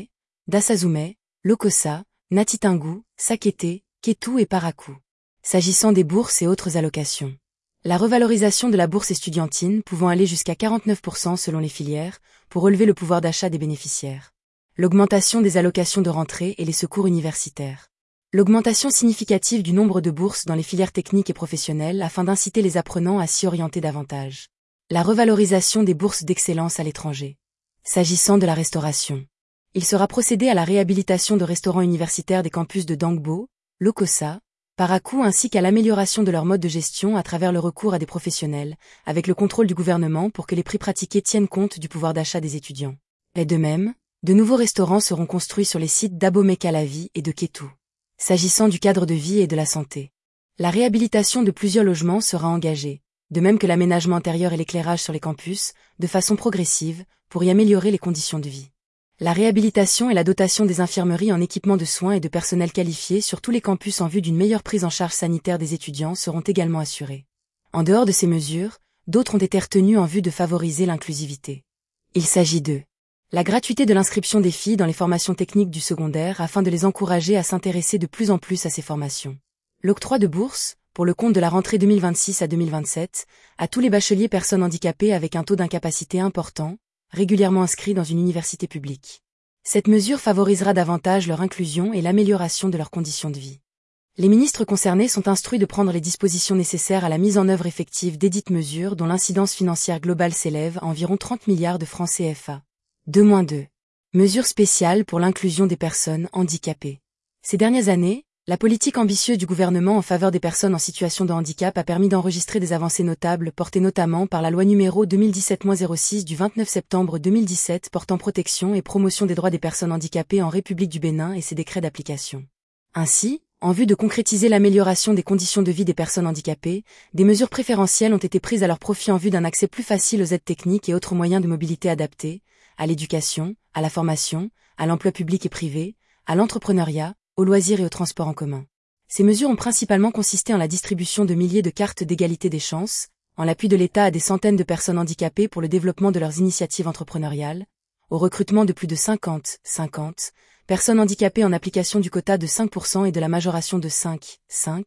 Dasazume, Lokossa, Natitingu, Sakete, Ketu et Parakou. S'agissant des bourses et autres allocations. La revalorisation de la bourse estudiantine pouvant aller jusqu'à 49% selon les filières, pour relever le pouvoir d'achat des bénéficiaires. L'augmentation des allocations de rentrée et les secours universitaires. L'augmentation significative du nombre de bourses dans les filières techniques et professionnelles afin d'inciter les apprenants à s'y orienter davantage. La revalorisation des bourses d'excellence à l'étranger. S'agissant de la restauration. Il sera procédé à la réhabilitation de restaurants universitaires des campus de Dangbo, Lokossa, Parakou ainsi qu'à l'amélioration de leur mode de gestion à travers le recours à des professionnels, avec le contrôle du gouvernement pour que les prix pratiqués tiennent compte du pouvoir d'achat des étudiants. Et de même, de nouveaux restaurants seront construits sur les sites d'Abomey-Calavi et de Ketu. S'agissant du cadre de vie et de la santé. La réhabilitation de plusieurs logements sera engagée, de même que l'aménagement intérieur et l'éclairage sur les campus, de façon progressive, pour y améliorer les conditions de vie. La réhabilitation et la dotation des infirmeries en équipement de soins et de personnel qualifié sur tous les campus en vue d'une meilleure prise en charge sanitaire des étudiants seront également assurées. En dehors de ces mesures, d'autres ont été retenues en vue de favoriser l'inclusivité. Il s'agit de la gratuité de l'inscription des filles dans les formations techniques du secondaire afin de les encourager à s'intéresser de plus en plus à ces formations. L'octroi de bourses, pour le compte de la rentrée 2026 à 2027, à tous les bacheliers personnes handicapées avec un taux d'incapacité important, régulièrement inscrits dans une université publique. Cette mesure favorisera davantage leur inclusion et l'amélioration de leurs conditions de vie. Les ministres concernés sont instruits de prendre les dispositions nécessaires à la mise en œuvre effective desdites mesures dont l'incidence financière globale s'élève à environ 30 milliards de francs CFA. 2-2. Mesures spéciales pour l'inclusion des personnes handicapées. Ces dernières années, la politique ambitieuse du gouvernement en faveur des personnes en situation de handicap a permis d'enregistrer des avancées notables portées notamment par la loi numéro 2017-06 du 29 septembre 2017 portant protection et promotion des droits des personnes handicapées en République du Bénin et ses décrets d'application. Ainsi, en vue de concrétiser l'amélioration des conditions de vie des personnes handicapées, des mesures préférentielles ont été prises à leur profit en vue d'un accès plus facile aux aides techniques et autres moyens de mobilité adaptés, à l'éducation, à la formation, à l'emploi public et privé, à l'entrepreneuriat, aux loisirs et au transport en commun. Ces mesures ont principalement consisté en la distribution de milliers de cartes d'égalité des chances, en l'appui de l'État à des centaines de personnes handicapées pour le développement de leurs initiatives entrepreneuriales, au recrutement de plus de 50 personnes handicapées en application du quota de 5% et de la majoration de 5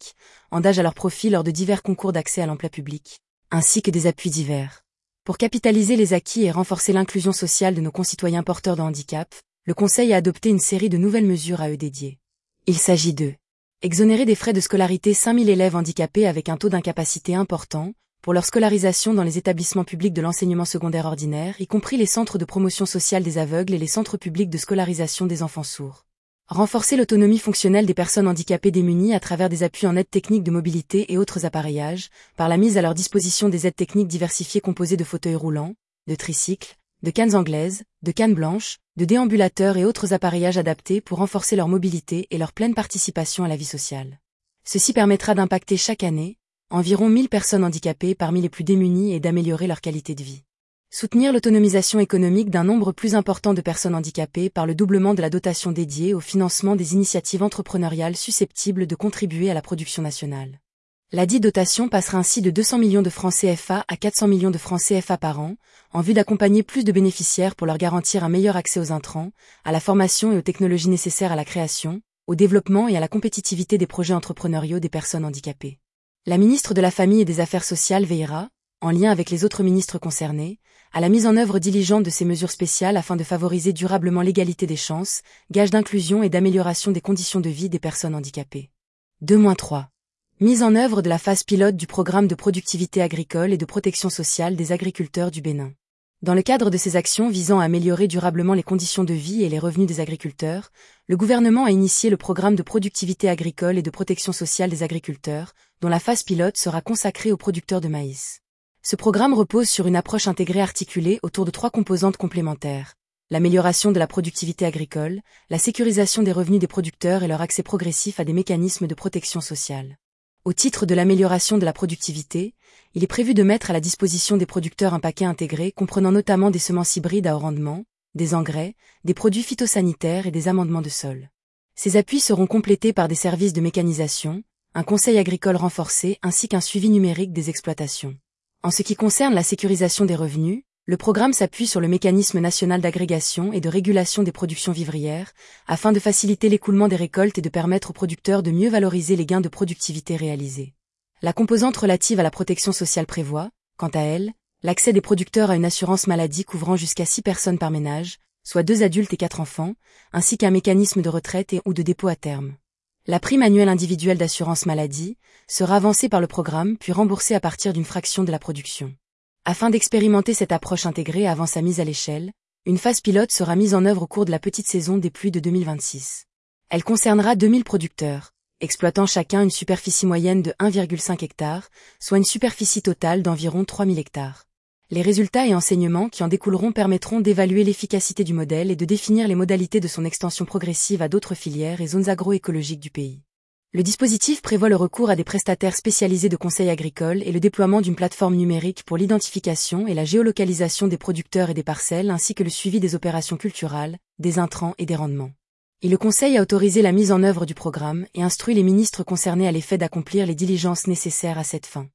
en d'âge à leur profit lors de divers concours d'accès à l'emploi public, ainsi que des appuis divers. Pour capitaliser les acquis et renforcer l'inclusion sociale de nos concitoyens porteurs de handicap, le Conseil a adopté une série de nouvelles mesures à eux dédiées. Il s'agit de exonérer des frais de scolarité 5000 élèves handicapés avec un taux d'incapacité important, pour leur scolarisation dans les établissements publics de l'enseignement secondaire ordinaire, y compris les centres de promotion sociale des aveugles et les centres publics de scolarisation des enfants sourds. Renforcer l'autonomie fonctionnelle des personnes handicapées démunies à travers des appuis en aide technique de mobilité et autres appareillages, par la mise à leur disposition des aides techniques diversifiées composées de fauteuils roulants, de tricycles, de cannes anglaises, de cannes blanches, de déambulateurs et autres appareillages adaptés pour renforcer leur mobilité et leur pleine participation à la vie sociale. Ceci permettra d'impacter chaque année environ 1000 personnes handicapées parmi les plus démunies et d'améliorer leur qualité de vie. Soutenir l'autonomisation économique d'un nombre plus important de personnes handicapées par le doublement de la dotation dédiée au financement des initiatives entrepreneuriales susceptibles de contribuer à la production nationale. Ladite dotation passera ainsi de 200 millions de francs CFA à 400 millions de francs CFA par an, en vue d'accompagner plus de bénéficiaires pour leur garantir un meilleur accès aux intrants, à la formation et aux technologies nécessaires à la création, au développement et à la compétitivité des projets entrepreneuriaux des personnes handicapées. La ministre de la Famille et des Affaires sociales veillera, en lien avec les autres ministres concernés, à la mise en œuvre diligente de ces mesures spéciales afin de favoriser durablement l'égalité des chances, gage d'inclusion et d'amélioration des conditions de vie des personnes handicapées. 2-3. Mise en œuvre de la phase pilote du programme de productivité agricole et de protection sociale des agriculteurs du Bénin. Dans le cadre de ces actions visant à améliorer durablement les conditions de vie et les revenus des agriculteurs, le gouvernement a initié le programme de productivité agricole et de protection sociale des agriculteurs, dont la phase pilote sera consacrée aux producteurs de maïs. Ce programme repose sur une approche intégrée articulée autour de 3 composantes complémentaires: l'amélioration de la productivité agricole, la sécurisation des revenus des producteurs et leur accès progressif à des mécanismes de protection sociale. Au titre de l'amélioration de la productivité, il est prévu de mettre à la disposition des producteurs un paquet intégré comprenant notamment des semences hybrides à haut rendement, des engrais, des produits phytosanitaires et des amendements de sol. Ces appuis seront complétés par des services de mécanisation, un conseil agricole renforcé ainsi qu'un suivi numérique des exploitations. En ce qui concerne la sécurisation des revenus, Le programme s'appuie sur le mécanisme national d'agrégation et de régulation des productions vivrières, afin de faciliter l'écoulement des récoltes et de permettre aux producteurs de mieux valoriser les gains de productivité réalisés. La composante relative à la protection sociale prévoit, quant à elle, l'accès des producteurs à une assurance maladie couvrant jusqu'à 6 personnes par ménage, soit 2 adultes et 4 enfants, ainsi qu'un mécanisme de retraite et ou de dépôt à terme. La prime annuelle individuelle d'assurance maladie sera avancée par le programme puis remboursée à partir d'une fraction de la production. Afin d'expérimenter cette approche intégrée avant sa mise à l'échelle, une phase pilote sera mise en œuvre au cours de la petite saison des pluies de 2026. Elle concernera 2000 producteurs, exploitant chacun une superficie moyenne de 1,5 hectare, soit une superficie totale d'environ 3000 hectares. Les résultats et enseignements qui en découleront permettront d'évaluer l'efficacité du modèle et de définir les modalités de son extension progressive à d'autres filières et zones agroécologiques du pays. Le dispositif prévoit le recours à des prestataires spécialisés de conseil agricole et le déploiement d'une plateforme numérique pour l'identification et la géolocalisation des producteurs et des parcelles ainsi que le suivi des opérations culturales, des intrants et des rendements. Le Conseil a autorisé la mise en œuvre du programme et instruit les ministres concernés à l'effet d'accomplir les diligences nécessaires à cette fin.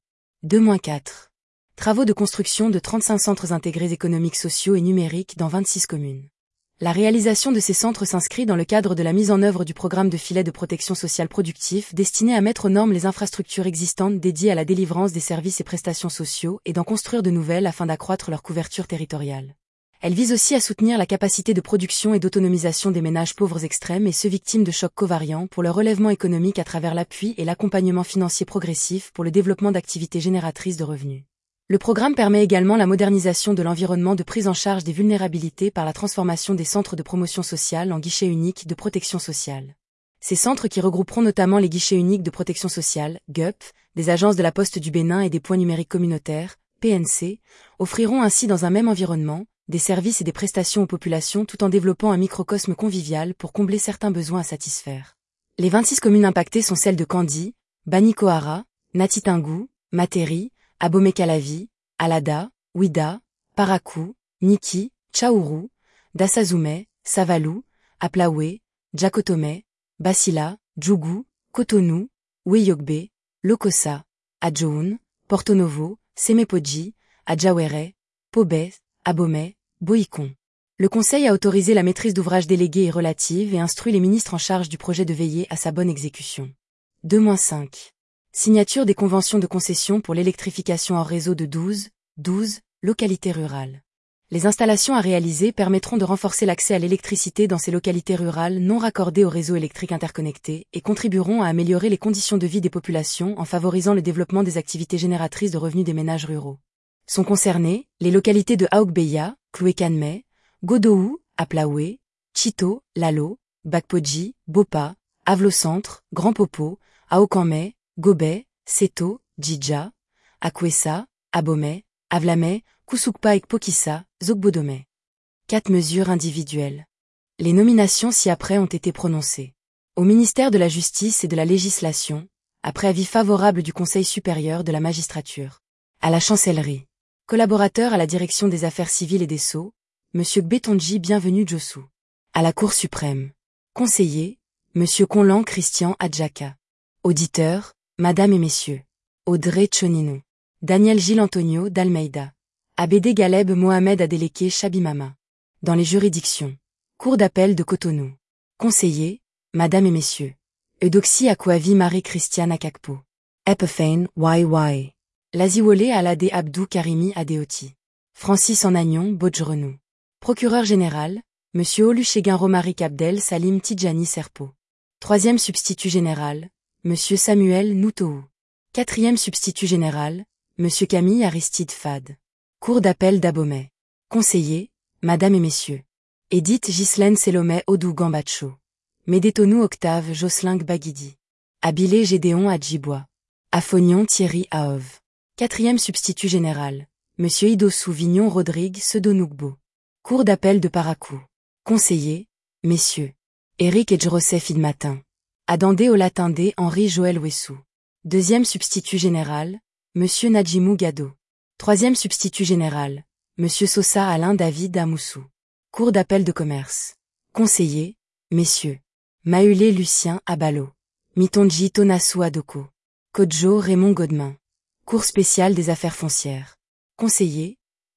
2-4. Travaux de construction de 35 centres intégrés économiques, sociaux et numériques dans 26 communes. La réalisation de ces centres s'inscrit dans le cadre de la mise en œuvre du programme de filet de protection sociale productif destiné à mettre aux normes les infrastructures existantes dédiées à la délivrance des services et prestations sociaux et d'en construire de nouvelles afin d'accroître leur couverture territoriale. Elle vise aussi à soutenir la capacité de production et d'autonomisation des ménages pauvres extrêmes et ceux victimes de chocs covariants pour leur relèvement économique à travers l'appui et l'accompagnement financier progressif pour le développement d'activités génératrices de revenus. Le programme permet également la modernisation de l'environnement de prise en charge des vulnérabilités par la transformation des centres de promotion sociale en guichets uniques de protection sociale. Ces centres qui regrouperont notamment les guichets uniques de protection sociale, GUP, des agences de la Poste du Bénin et des points numériques communautaires, PNC, offriront ainsi dans un même environnement, des services et des prestations aux populations tout en développant un microcosme convivial pour combler certains besoins à satisfaire. Les 26 communes impactées sont celles de Kandi, Banikoara, Natitingou, Materi, Abomey-Calavi, Alada, Ouida, Parakou, Niki, Tchaourou, Dassazoumé, Savalou, Aplaoué, Djakotome, Basila, Djougou, Cotonou, Oueyogbe, Lokossa, Adjoun, Porto Novo, Semepodji, Adjawere, Pobé, Abomey, Boïkon. Le Conseil a autorisé la maîtrise d'ouvrage déléguée et relative et instruit les ministres en charge du projet de veiller à sa bonne exécution. 2-5. Signature des conventions de concession pour l'électrification hors réseau de 12 localités rurales. Les installations à réaliser permettront de renforcer l'accès à l'électricité dans ces localités rurales non raccordées au réseau électrique interconnecté et contribueront à améliorer les conditions de vie des populations en favorisant le développement des activités génératrices de revenus des ménages ruraux. Sont concernées les localités de Aokbeya, Klouékanmé, Godoou, Aplaoué, Chito, Lalo, Bakpodji, Bopa, Avlo-Centre, Grand Popo, Aokanmé, Gobé, Seto, Djidja, Akwessa, Abomey, Avlamey, Koussoukpa et Pokissa, Zogbodomey. 4 mesures individuelles. Les nominations ci-après ont été prononcées. Au ministère de la Justice et de la Législation, après avis favorable du Conseil supérieur de la magistrature. À la Chancellerie. Collaborateur à la Direction des Affaires civiles et des Sceaux, M. Gbetonji Bienvenu Djossou. À la Cour suprême. Conseiller, M. Conlan Christian Adjaka. Auditeur, Madame et Messieurs. Audrey Tchonino. Daniel Gilles Antonio d'Almeida. Abédé Galeb Mohamed Adeleke Chabimama. Dans les juridictions. Cour d'appel de Cotonou. Conseiller, Madame et Messieurs. Eudoxie Akouavi Marie-Christiane Akakpo. Epefane, YY. Laziwole Alade Abdou Karimi Adeoti. Francis Anagnon Bodjrenou. Procureur général, M. Olusegun Romaric Abdel Salim Tidjani Serpo. Troisième substitut général, M. Samuel Noutou. Quatrième substitut général, M. Camille Aristide Fad. Cour d'appel d'Abomey. Conseiller, Madame et Messieurs. Edith Ghislaine Selomé Odou Gambacho. Médétonou Octave Jocelyn Gbagidi. Abilé Gédéon Adjibois. Afognon Thierry Aov. Quatrième substitut général, M. Idossou Vignon Rodrigue Sedonougbo. Cour d'appel de Parakou. Conseiller, Messieurs. Éric Edjrosef Idmatin. Adandé Olatindé Henri Joël Wessou. Deuxième substitut général, M. Nadjimou Gado. Troisième substitut général, M. Sosa Alain David Amoussou. Cour d'appel de commerce. Conseiller, Messieurs. Mahulé Lucien Abalo. Mitonji Tonassou Adoko. Kodjo Raymond Godemain. Cour spéciale des affaires foncières. Conseiller,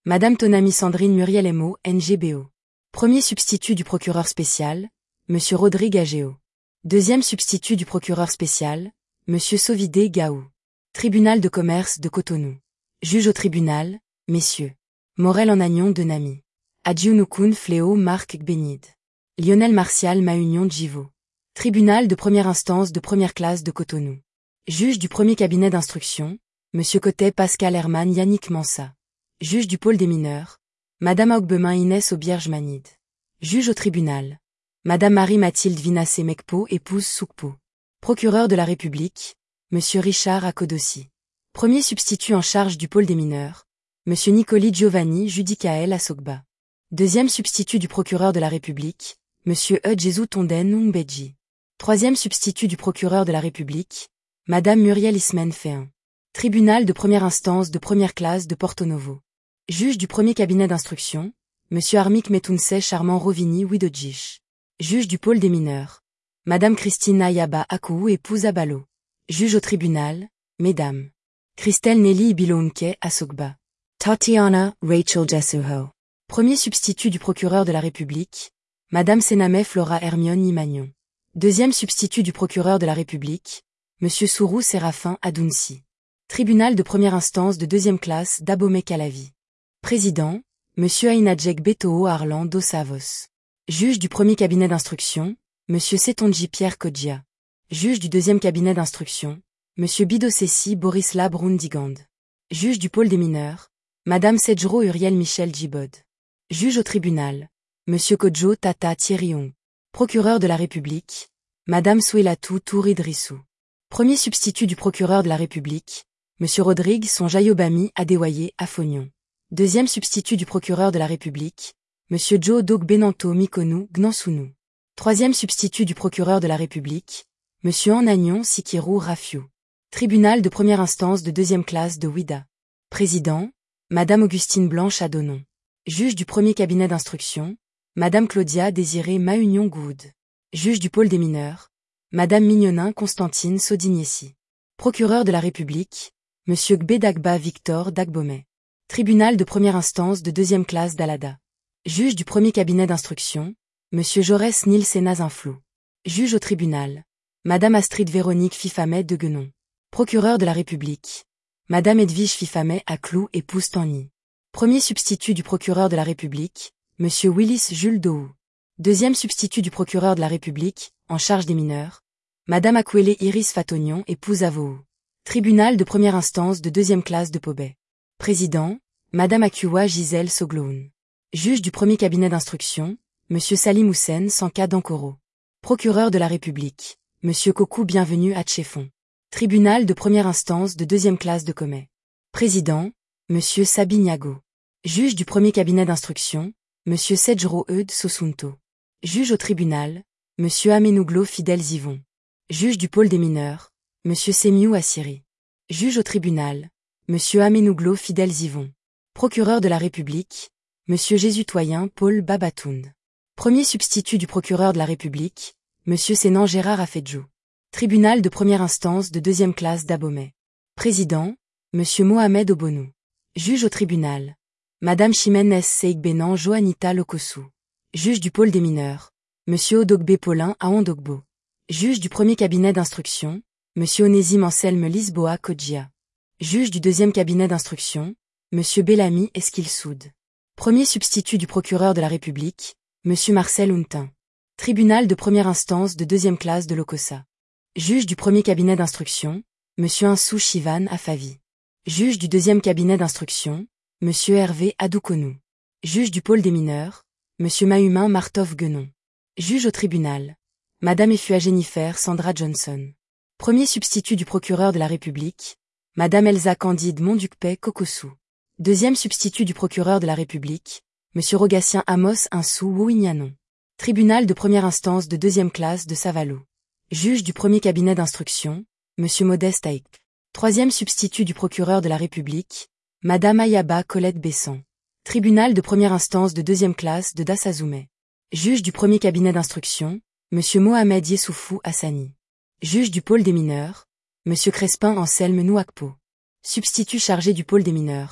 Madame Tonami Sandrine Muriel Mo, NGBO. Premier substitut du procureur spécial, Monsieur Rodrigue Agéo. Deuxième substitut du procureur spécial, Monsieur Sovidé Gaou. Tribunal de commerce de Cotonou. Juge au tribunal, Messieurs. Morel en Agnon de Nami. Adjiounoukoun Fléau Marc Gbénid. Lionel Martial Maunion Djivo. Tribunal de première instance de première classe de Cotonou. Juge du premier cabinet d'instruction, Monsieur Cotet Pascal Herman Yannick Mansa. Juge du pôle des mineurs, Madame Augbemin Inès Aubierge Manide. Juge au tribunal, Madame Marie-Mathilde Vinassé Mekpo épouse Soukpo. Procureur de la République, Monsieur Richard Akodossi. Premier substitut en charge du pôle des mineurs, Monsieur Nicoli Giovanni Judicaël Assogba. Deuxième substitut du procureur de la République, Monsieur Jésus Tonden Umbedji. Troisième substitut du procureur de la République, Madame Muriel Ismen Féin. Tribunal de première instance de première classe de Porto Novo. Juge du premier cabinet d'instruction, Monsieur Armik Metounse Charmant Rovini Widodjish. Juge du pôle des mineurs, Madame Christine Ayaba Akou épouse Abalo. Juge au tribunal, Mesdames. Christelle Nelly Ibilounke Assogba. Tatiana Rachel Jesuho. Premier substitut du procureur de la République, Madame Sename Flora Hermione Imagnon. Deuxième substitut du procureur de la République, Monsieur Sourou Séraphin Adounsi. Tribunal de première instance de deuxième classe d'Abomey Calavi. Président, Monsieur Ainadjek Betoo Arlan Dosavos. Juge du premier cabinet d'instruction, Monsieur Setonji Pierre Kodjia. Juge du deuxième cabinet d'instruction, Monsieur Bidosessi Borisla Brundigand. Juge du pôle des mineurs, Madame Sedjro Uriel Michel Djibod. Juge au tribunal, Monsieur Kodjo Tata Thierryong. Procureur de la République, Madame Souelatou Tour Idrissou. Premier substitut du procureur de la République, Monsieur Rodrigue Sonjayobami Adewaye Afognon. Deuxième substitut du procureur de la République, Monsieur Joe Dog Benanto Mikonou Gnansounou. Troisième substitut du procureur de la République, Monsieur Anagnon Sikirou Rafiou. Tribunal de première instance de deuxième classe de Ouida. Président, Madame Augustine Blanche Adonon. Juge du premier cabinet d'instruction, Madame Claudia Désirée Maunion Goud. Juge du pôle des mineurs, Madame Mignonin Constantine Sodiniesi. Procureur de la République, Monsieur Gbé Dagba Victor Dagbomey. Tribunal de première instance de deuxième classe d'Alada. Juge du premier cabinet d'instruction, Monsieur Jaurès Nil Sénaz-Inflou. Juge au tribunal, Madame Astrid Véronique Fifamet de Guenon. Procureur de la République, Madame Edwige Fifamet à Clou épouse Tanny. Premier substitut du procureur de la République, Monsieur Willis Jules Dohou. Deuxième substitut du procureur de la République, en charge des mineurs, Madame Akwele Iris Fatognon épouse Avou. Tribunal de première instance de deuxième classe de Pobet. Président, Madame Akiwa Gisèle Sogloun. Juge du premier cabinet d'instruction, Monsieur Salim Houssen Sanka Dankoro. Procureur de la République, Monsieur Kokou Bienvenu à Tchefon. Tribunal de première instance de deuxième classe de Commet. Président, Monsieur Sabi Niago. Juge du premier cabinet d'instruction, Monsieur Sedjro Eud Sosunto. Juge au tribunal, Monsieur Amenouglo Fidel Zivon. Juge du pôle des mineurs, Monsieur Semiou Assiri. Juge au tribunal, Monsieur Amenouglo Fidel Zivon. Procureur de la République, Monsieur Jésutoyen Paul Babatoun. Premier substitut du procureur de la République, Monsieur Sénan Gérard Afedjou. Tribunal de première instance de deuxième classe d'Abomey. Président, Monsieur Mohamed Obonou. Juge au tribunal, Madame Chimène S. Seigbenan Joanita Lokossou. Juge du pôle des mineurs, Monsieur Odogbe Paulin Aondogbo. Juge du premier cabinet d'instruction, Monsieur Onésime Anselme Lisboa Kodjia. Juge du deuxième cabinet d'instruction, Monsieur Bellamy Esquilsoud. Premier substitut du procureur de la République, Monsieur Marcel Huntin. Tribunal de première instance de deuxième classe de Lokossa. Juge du premier cabinet d'instruction, Monsieur Insou Chivan Afavi. Juge du deuxième cabinet d'instruction, Monsieur Hervé Adoukonou. Juge du pôle des mineurs, Monsieur Mahumain Martov Guenon. Juge au tribunal, Madame Efua Jennifer Sandra Johnson. Premier substitut du procureur de la République, Madame Elsa Candide Monducpet Kokossou. Deuxième substitut du procureur de la République, Monsieur Rogatien Amos Insou Wouignanon. Tribunal de première instance de deuxième classe de Savalou. Juge du premier cabinet d'instruction, Monsieur Modeste Aïk. Troisième substitut du procureur de la République, Madame Ayaba Colette Bessan. Tribunal de première instance de deuxième classe de Dassazoumé. Juge du premier cabinet d'instruction, Monsieur Mohamed Yessoufou Hassani. Juge du pôle des mineurs, Monsieur Crespin Anselme Nouakpo. Substitut chargé du pôle des mineurs,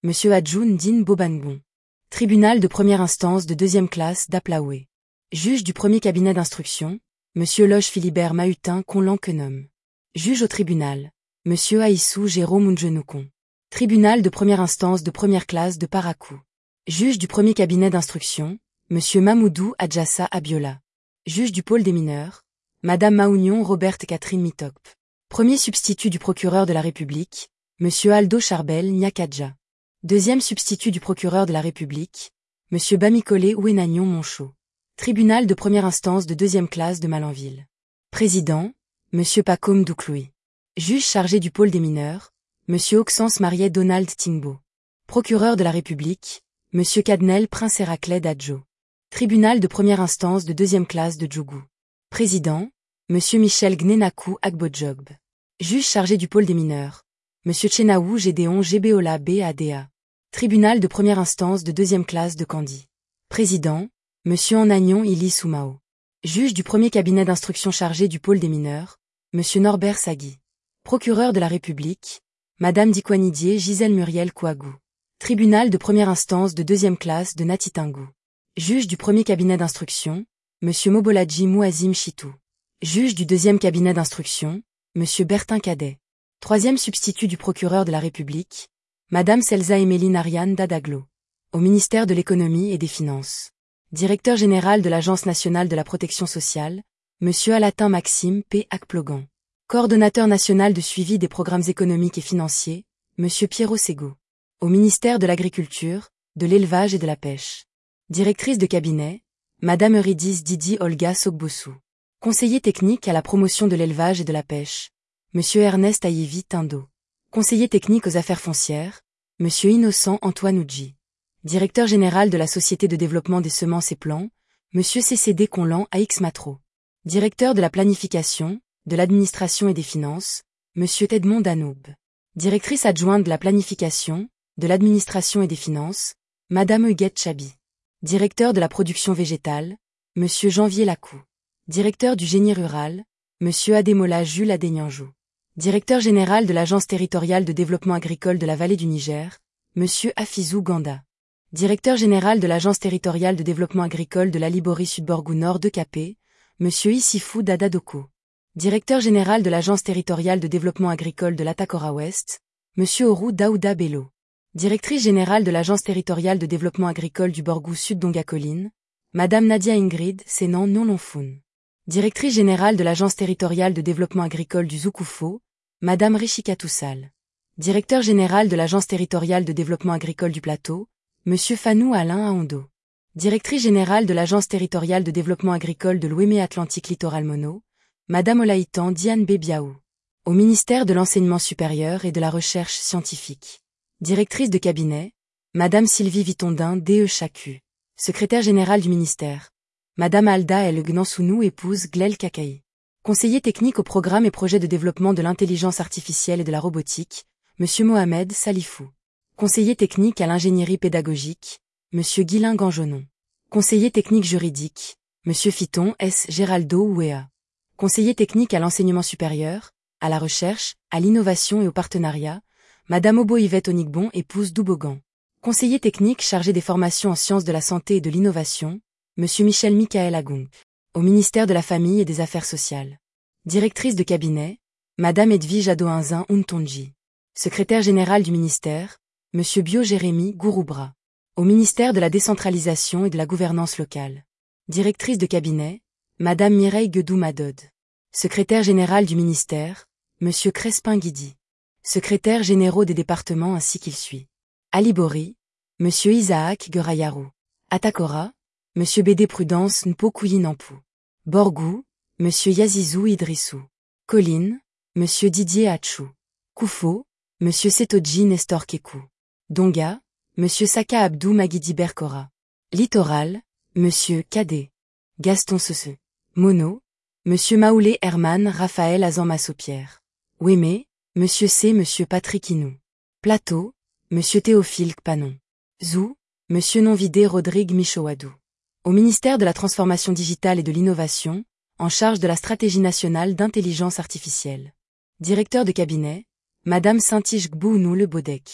Monsieur Adjoun Din Bobangon. Tribunal de première instance de deuxième classe d'Aplaoué. Juge du premier cabinet d'instruction, Monsieur Loge Philibert Mahutin Conlan-Quenom. Juge au tribunal, Monsieur Aïssou Jérôme Unjenoukon. Tribunal de première instance de première classe de Parakou. Juge du premier cabinet d'instruction, Monsieur Mamoudou Adjassa Abiola. Juge du pôle des mineurs, Madame Maounion Roberte Catherine Mitop. Premier substitut du procureur de la République, Monsieur Aldo Charbel Nyakadja. Deuxième substitut du procureur de la République, Monsieur Bamikole Ouenagnon Monchot. Tribunal de première instance de deuxième classe de Malanville. Président, Monsieur Pacôme Douclouis. Juge chargé du pôle des mineurs, Monsieur Auxence Mariet Donald Tingbo. Procureur de la République, Monsieur Cadnel Prince Héraclès d'Adjo. Tribunal de première instance de deuxième classe de Djougou. Président, Monsieur Michel Gnenakou Agbodjob. Juge chargé du pôle des mineurs, Monsieur Tchenaou Gédéon Gébéola B.A.D.A. Tribunal de première instance de deuxième classe de Candy. Président, Monsieur Anagnon Ili Soumao. Juge du premier cabinet d'instruction chargé du pôle des mineurs, Monsieur Norbert Sagui. Procureur de la République, Madame Dikwanidier Gisèle Muriel Kouagou. Tribunal de première instance de deuxième classe de Natitingou. Juge du premier cabinet d'instruction, Monsieur Moboladji Mouazim Chitou. Juge du deuxième cabinet d'instruction, Monsieur Bertin Cadet. Troisième substitut du procureur de la République, Madame Selza Emeline Ariane Dadaglo. Au ministère de l'Économie et des Finances. Directeur général de l'Agence nationale de la protection sociale, Monsieur Alatin Maxime P. Akplogan. Coordonnateur national de suivi des programmes économiques et financiers, Monsieur Pierrot Ségaud. Au ministère de l'Agriculture, de l'Élevage et de la Pêche. Directrice de cabinet, Madame Eurydice Didi Olga Sogbossou. Conseiller technique à la promotion de l'élevage et de la pêche, Monsieur Ernest Ayevi Tindo. Conseiller technique aux affaires foncières, Monsieur Innocent Antoine Oudji. Directeur général de la Société de développement des semences et plants, Monsieur CCD Conlan AX Matro. Directeur de la planification, de l'administration et des finances, Monsieur Edmond Danoub. Directrice adjointe de la planification, de l'administration et des finances, Madame Huguette Chabi. Directeur de la production végétale, Monsieur Janvier Lacou. Directeur du génie rural, Monsieur Ademola Jules Adénianjou. Directeur général de l'Agence territoriale de développement agricole de la vallée du Niger, Monsieur Afizou Ganda. Directeur général de l'Agence territoriale de développement agricole de l'Alibori Sud-Borgou Nord de Capé, Monsieur Issifou Dada Doko. Directeur général de l'Agence territoriale de développement agricole de l'Atakora Ouest, Monsieur Orou Daouda Bello. Directrice générale de l'Agence territoriale de développement agricole du Borgou Sud Donga-Colline, Madame Nadia Ingrid Sénan Non-Lonfoun. Directrice générale de l'Agence territoriale de développement agricole du Zoukoufo, Madame Rishika Toussal. Directeur général de l'Agence territoriale de développement agricole du Plateau, Monsieur Fanou Alain Aondo. Directrice générale de l'Agence territoriale de développement agricole de l'Ouémé Atlantique Littoral Mono, Madame Olaïtan Diane Bébiaou. Au ministère de l'Enseignement supérieur et de la Recherche scientifique. Directrice de cabinet, Madame Sylvie Vitondin D.E. Chacu. Secrétaire générale du ministère, Madame Alda El Gnansounou épouse Glel Kakaï. Conseiller technique au programme et projet de développement de l'intelligence artificielle et de la robotique, Monsieur Mohamed Salifou. Conseiller technique à l'ingénierie pédagogique, Monsieur Guilain Ganjonon. Conseiller technique juridique, Monsieur Fiton S. Géraldo Ouéa. Conseiller technique à l'enseignement supérieur, à la recherche, à l'innovation et au partenariat, Madame Obo Yvette Onigbon épouse Doubogan. Conseiller technique chargé des formations en sciences de la santé et de l'innovation, Monsieur Michel Michael Agounk. Au ministère de la Famille et des Affaires sociales. Directrice de cabinet, Madame Edwige Adoinzin Untonji. Secrétaire général du ministère, Monsieur Bio Jérémy Gouroubra. Au ministère de la décentralisation et de la gouvernance locale. Directrice de cabinet, Madame Mireille Guedou Madod. Secrétaire général du ministère, Monsieur Crespin Guidi. Secrétaires généraux des départements ainsi qu'il suit. Alibori, Monsieur Isaac Gurayarou. Atakora, Monsieur Bédé Prudence Npokouyi Nampou. Borgou, Monsieur Yazizou Idrissou. Colline, Monsieur Didier Hatchou. Koufo, Monsieur Setoji Nestor Kekou. Donga, Monsieur Saka Abdou Magidi Berkora. Littoral, Monsieur Kadé. Gaston Sese. Mono, Monsieur Maoulé Herman Raphaël Azan Massopierre. Ouémé, Monsieur C. Monsieur Patrick Inou. Plateau, Monsieur Théophile Kpanon. Zou, Monsieur Nonvidé Rodrigue Michowadou. Au ministère de la Transformation digitale et de l'Innovation, en charge de la stratégie nationale d'intelligence artificielle. Directeur de cabinet, Madame Saint-Tige Gbounou Le Bodek.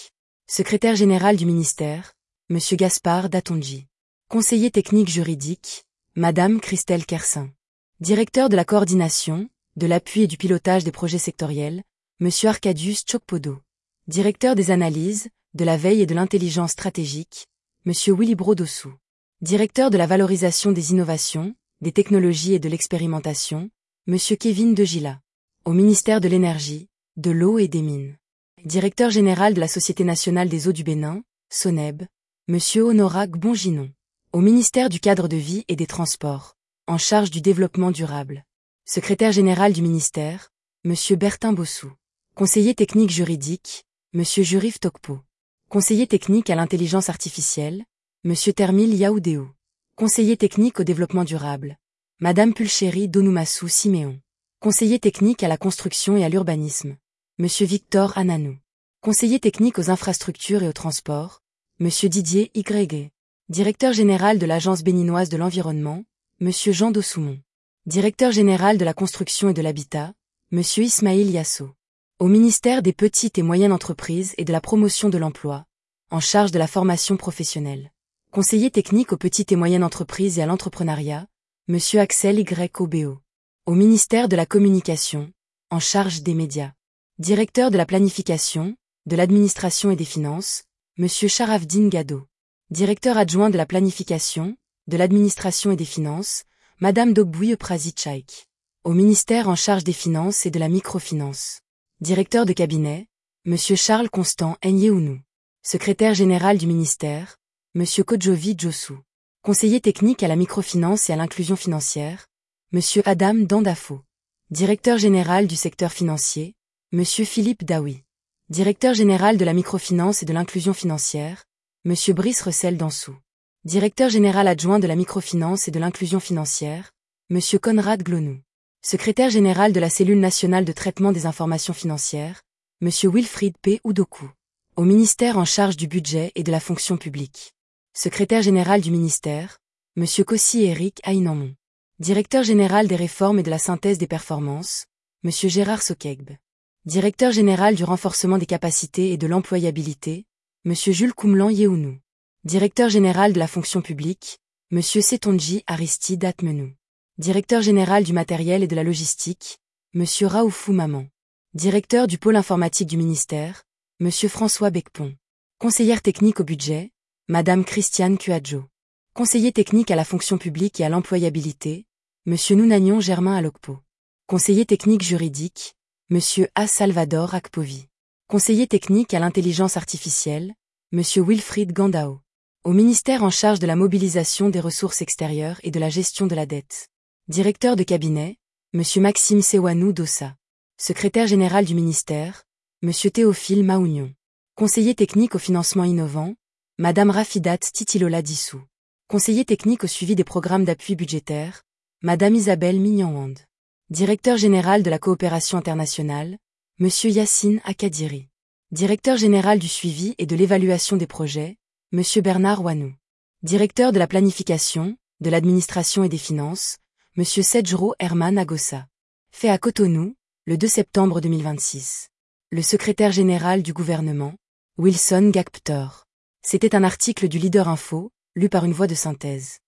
Secrétaire général du ministère, M. Gaspard Datonji. Conseiller technique juridique, Madame Christelle Kersin. Directeur de la coordination, de l'appui et du pilotage des projets sectoriels, M. Arkadiusz Tchokpodo. Directeur des analyses, de la veille et de l'intelligence stratégique, M. Willy Dossou. Directeur de la valorisation des innovations, des technologies et de l'expérimentation, M. Kevin Degila. Au ministère de l'Énergie, de l'eau et des mines. Directeur général de la Société nationale des eaux du Bénin, SONEB, M. Honorat Gbonginon. Au ministère du cadre de vie et des transports, en charge du développement durable. Secrétaire général du ministère, M. Bertin Bossou. Conseiller technique juridique, M. Jurif Tokpo. Conseiller technique à l'intelligence artificielle, M. Termil Yaoudéou. Conseiller technique au développement durable, Madame Pulchéri Donoumassou Siméon. Conseiller technique à la construction et à l'urbanisme, M. Victor Ananou. Conseiller technique aux infrastructures et au transport, M. Didier Y. Directeur général de l'Agence béninoise de l'environnement, M. Jean Dossoumont. Directeur général de la construction et de l'habitat, M. Ismaïl Yasso. Au ministère des petites et moyennes entreprises et de la promotion de l'emploi, en charge de la formation professionnelle. Conseiller technique aux petites et moyennes entreprises et à l'entrepreneuriat, M. Axel Y. Obéo. Au ministère de la communication, en charge des médias. Directeur de la planification, de l'administration et des finances, M. Sharafdin Gado. Directeur adjoint de la planification, de l'administration et des finances, Madame Dogbouye Prazichaik. Au ministère en charge des finances et de la microfinance. Directeur de cabinet, M. Charles Constant Nyehounou. Secrétaire général du ministère, M. Kodjovi Djossou. Conseiller technique à la microfinance et à l'inclusion financière, M. Adam Dandafo. Directeur général du secteur financier, M. Philippe Daoui. Directeur général de la microfinance et de l'inclusion financière, M. Brice Russell Dansou. Directeur général adjoint de la microfinance et de l'inclusion financière, M. Conrad Glonou. Secrétaire général de la cellule nationale de traitement des informations financières, M. Wilfried P. Oudokou. Au ministère en charge du budget et de la fonction publique. Secrétaire général du ministère, M. Kossi Eric Ainamon. Directeur général des réformes et de la synthèse des performances, M. Gérard Sokegb. Directeur général du renforcement des capacités et de l'employabilité, M. Jules Koumlan Yehounou. Directeur général de la fonction publique, M. Setonji Aristide Atmenou. Directeur général du matériel et de la logistique, M. Raoufou Maman. Directeur du pôle informatique du ministère, M. François Becpon. Conseillère technique au budget, Madame Christiane Cuadjo. Conseiller technique à la fonction publique et à l'employabilité, M. Nounagnon Germain Alokpo. Conseiller technique juridique, M. A. Salvador Akpovi. Conseiller technique à l'intelligence artificielle, M. Wilfried Gandao. Au ministère en charge de la mobilisation des ressources extérieures et de la gestion de la dette. Directeur de cabinet, M. Maxime Sewanou Dossa. Secrétaire général du ministère, M. Théophile Maounion. Conseiller technique au financement innovant, Madame Rafidat Titilola Dissou. Conseiller technique au suivi des programmes d'appui budgétaire, Madame Isabelle Mignonwand. Directeur général de la coopération internationale, M. Yassine Akadiri. Directeur général du suivi et de l'évaluation des projets, M. Bernard Wanou. Directeur de la planification, de l'administration et des finances, M. Sedjro Herman Agossa. Fait à Cotonou, le 2 septembre 2026. Le secrétaire général du gouvernement, Wilson Gakptor. C'était un article du Leader Info, lu par une voix de synthèse.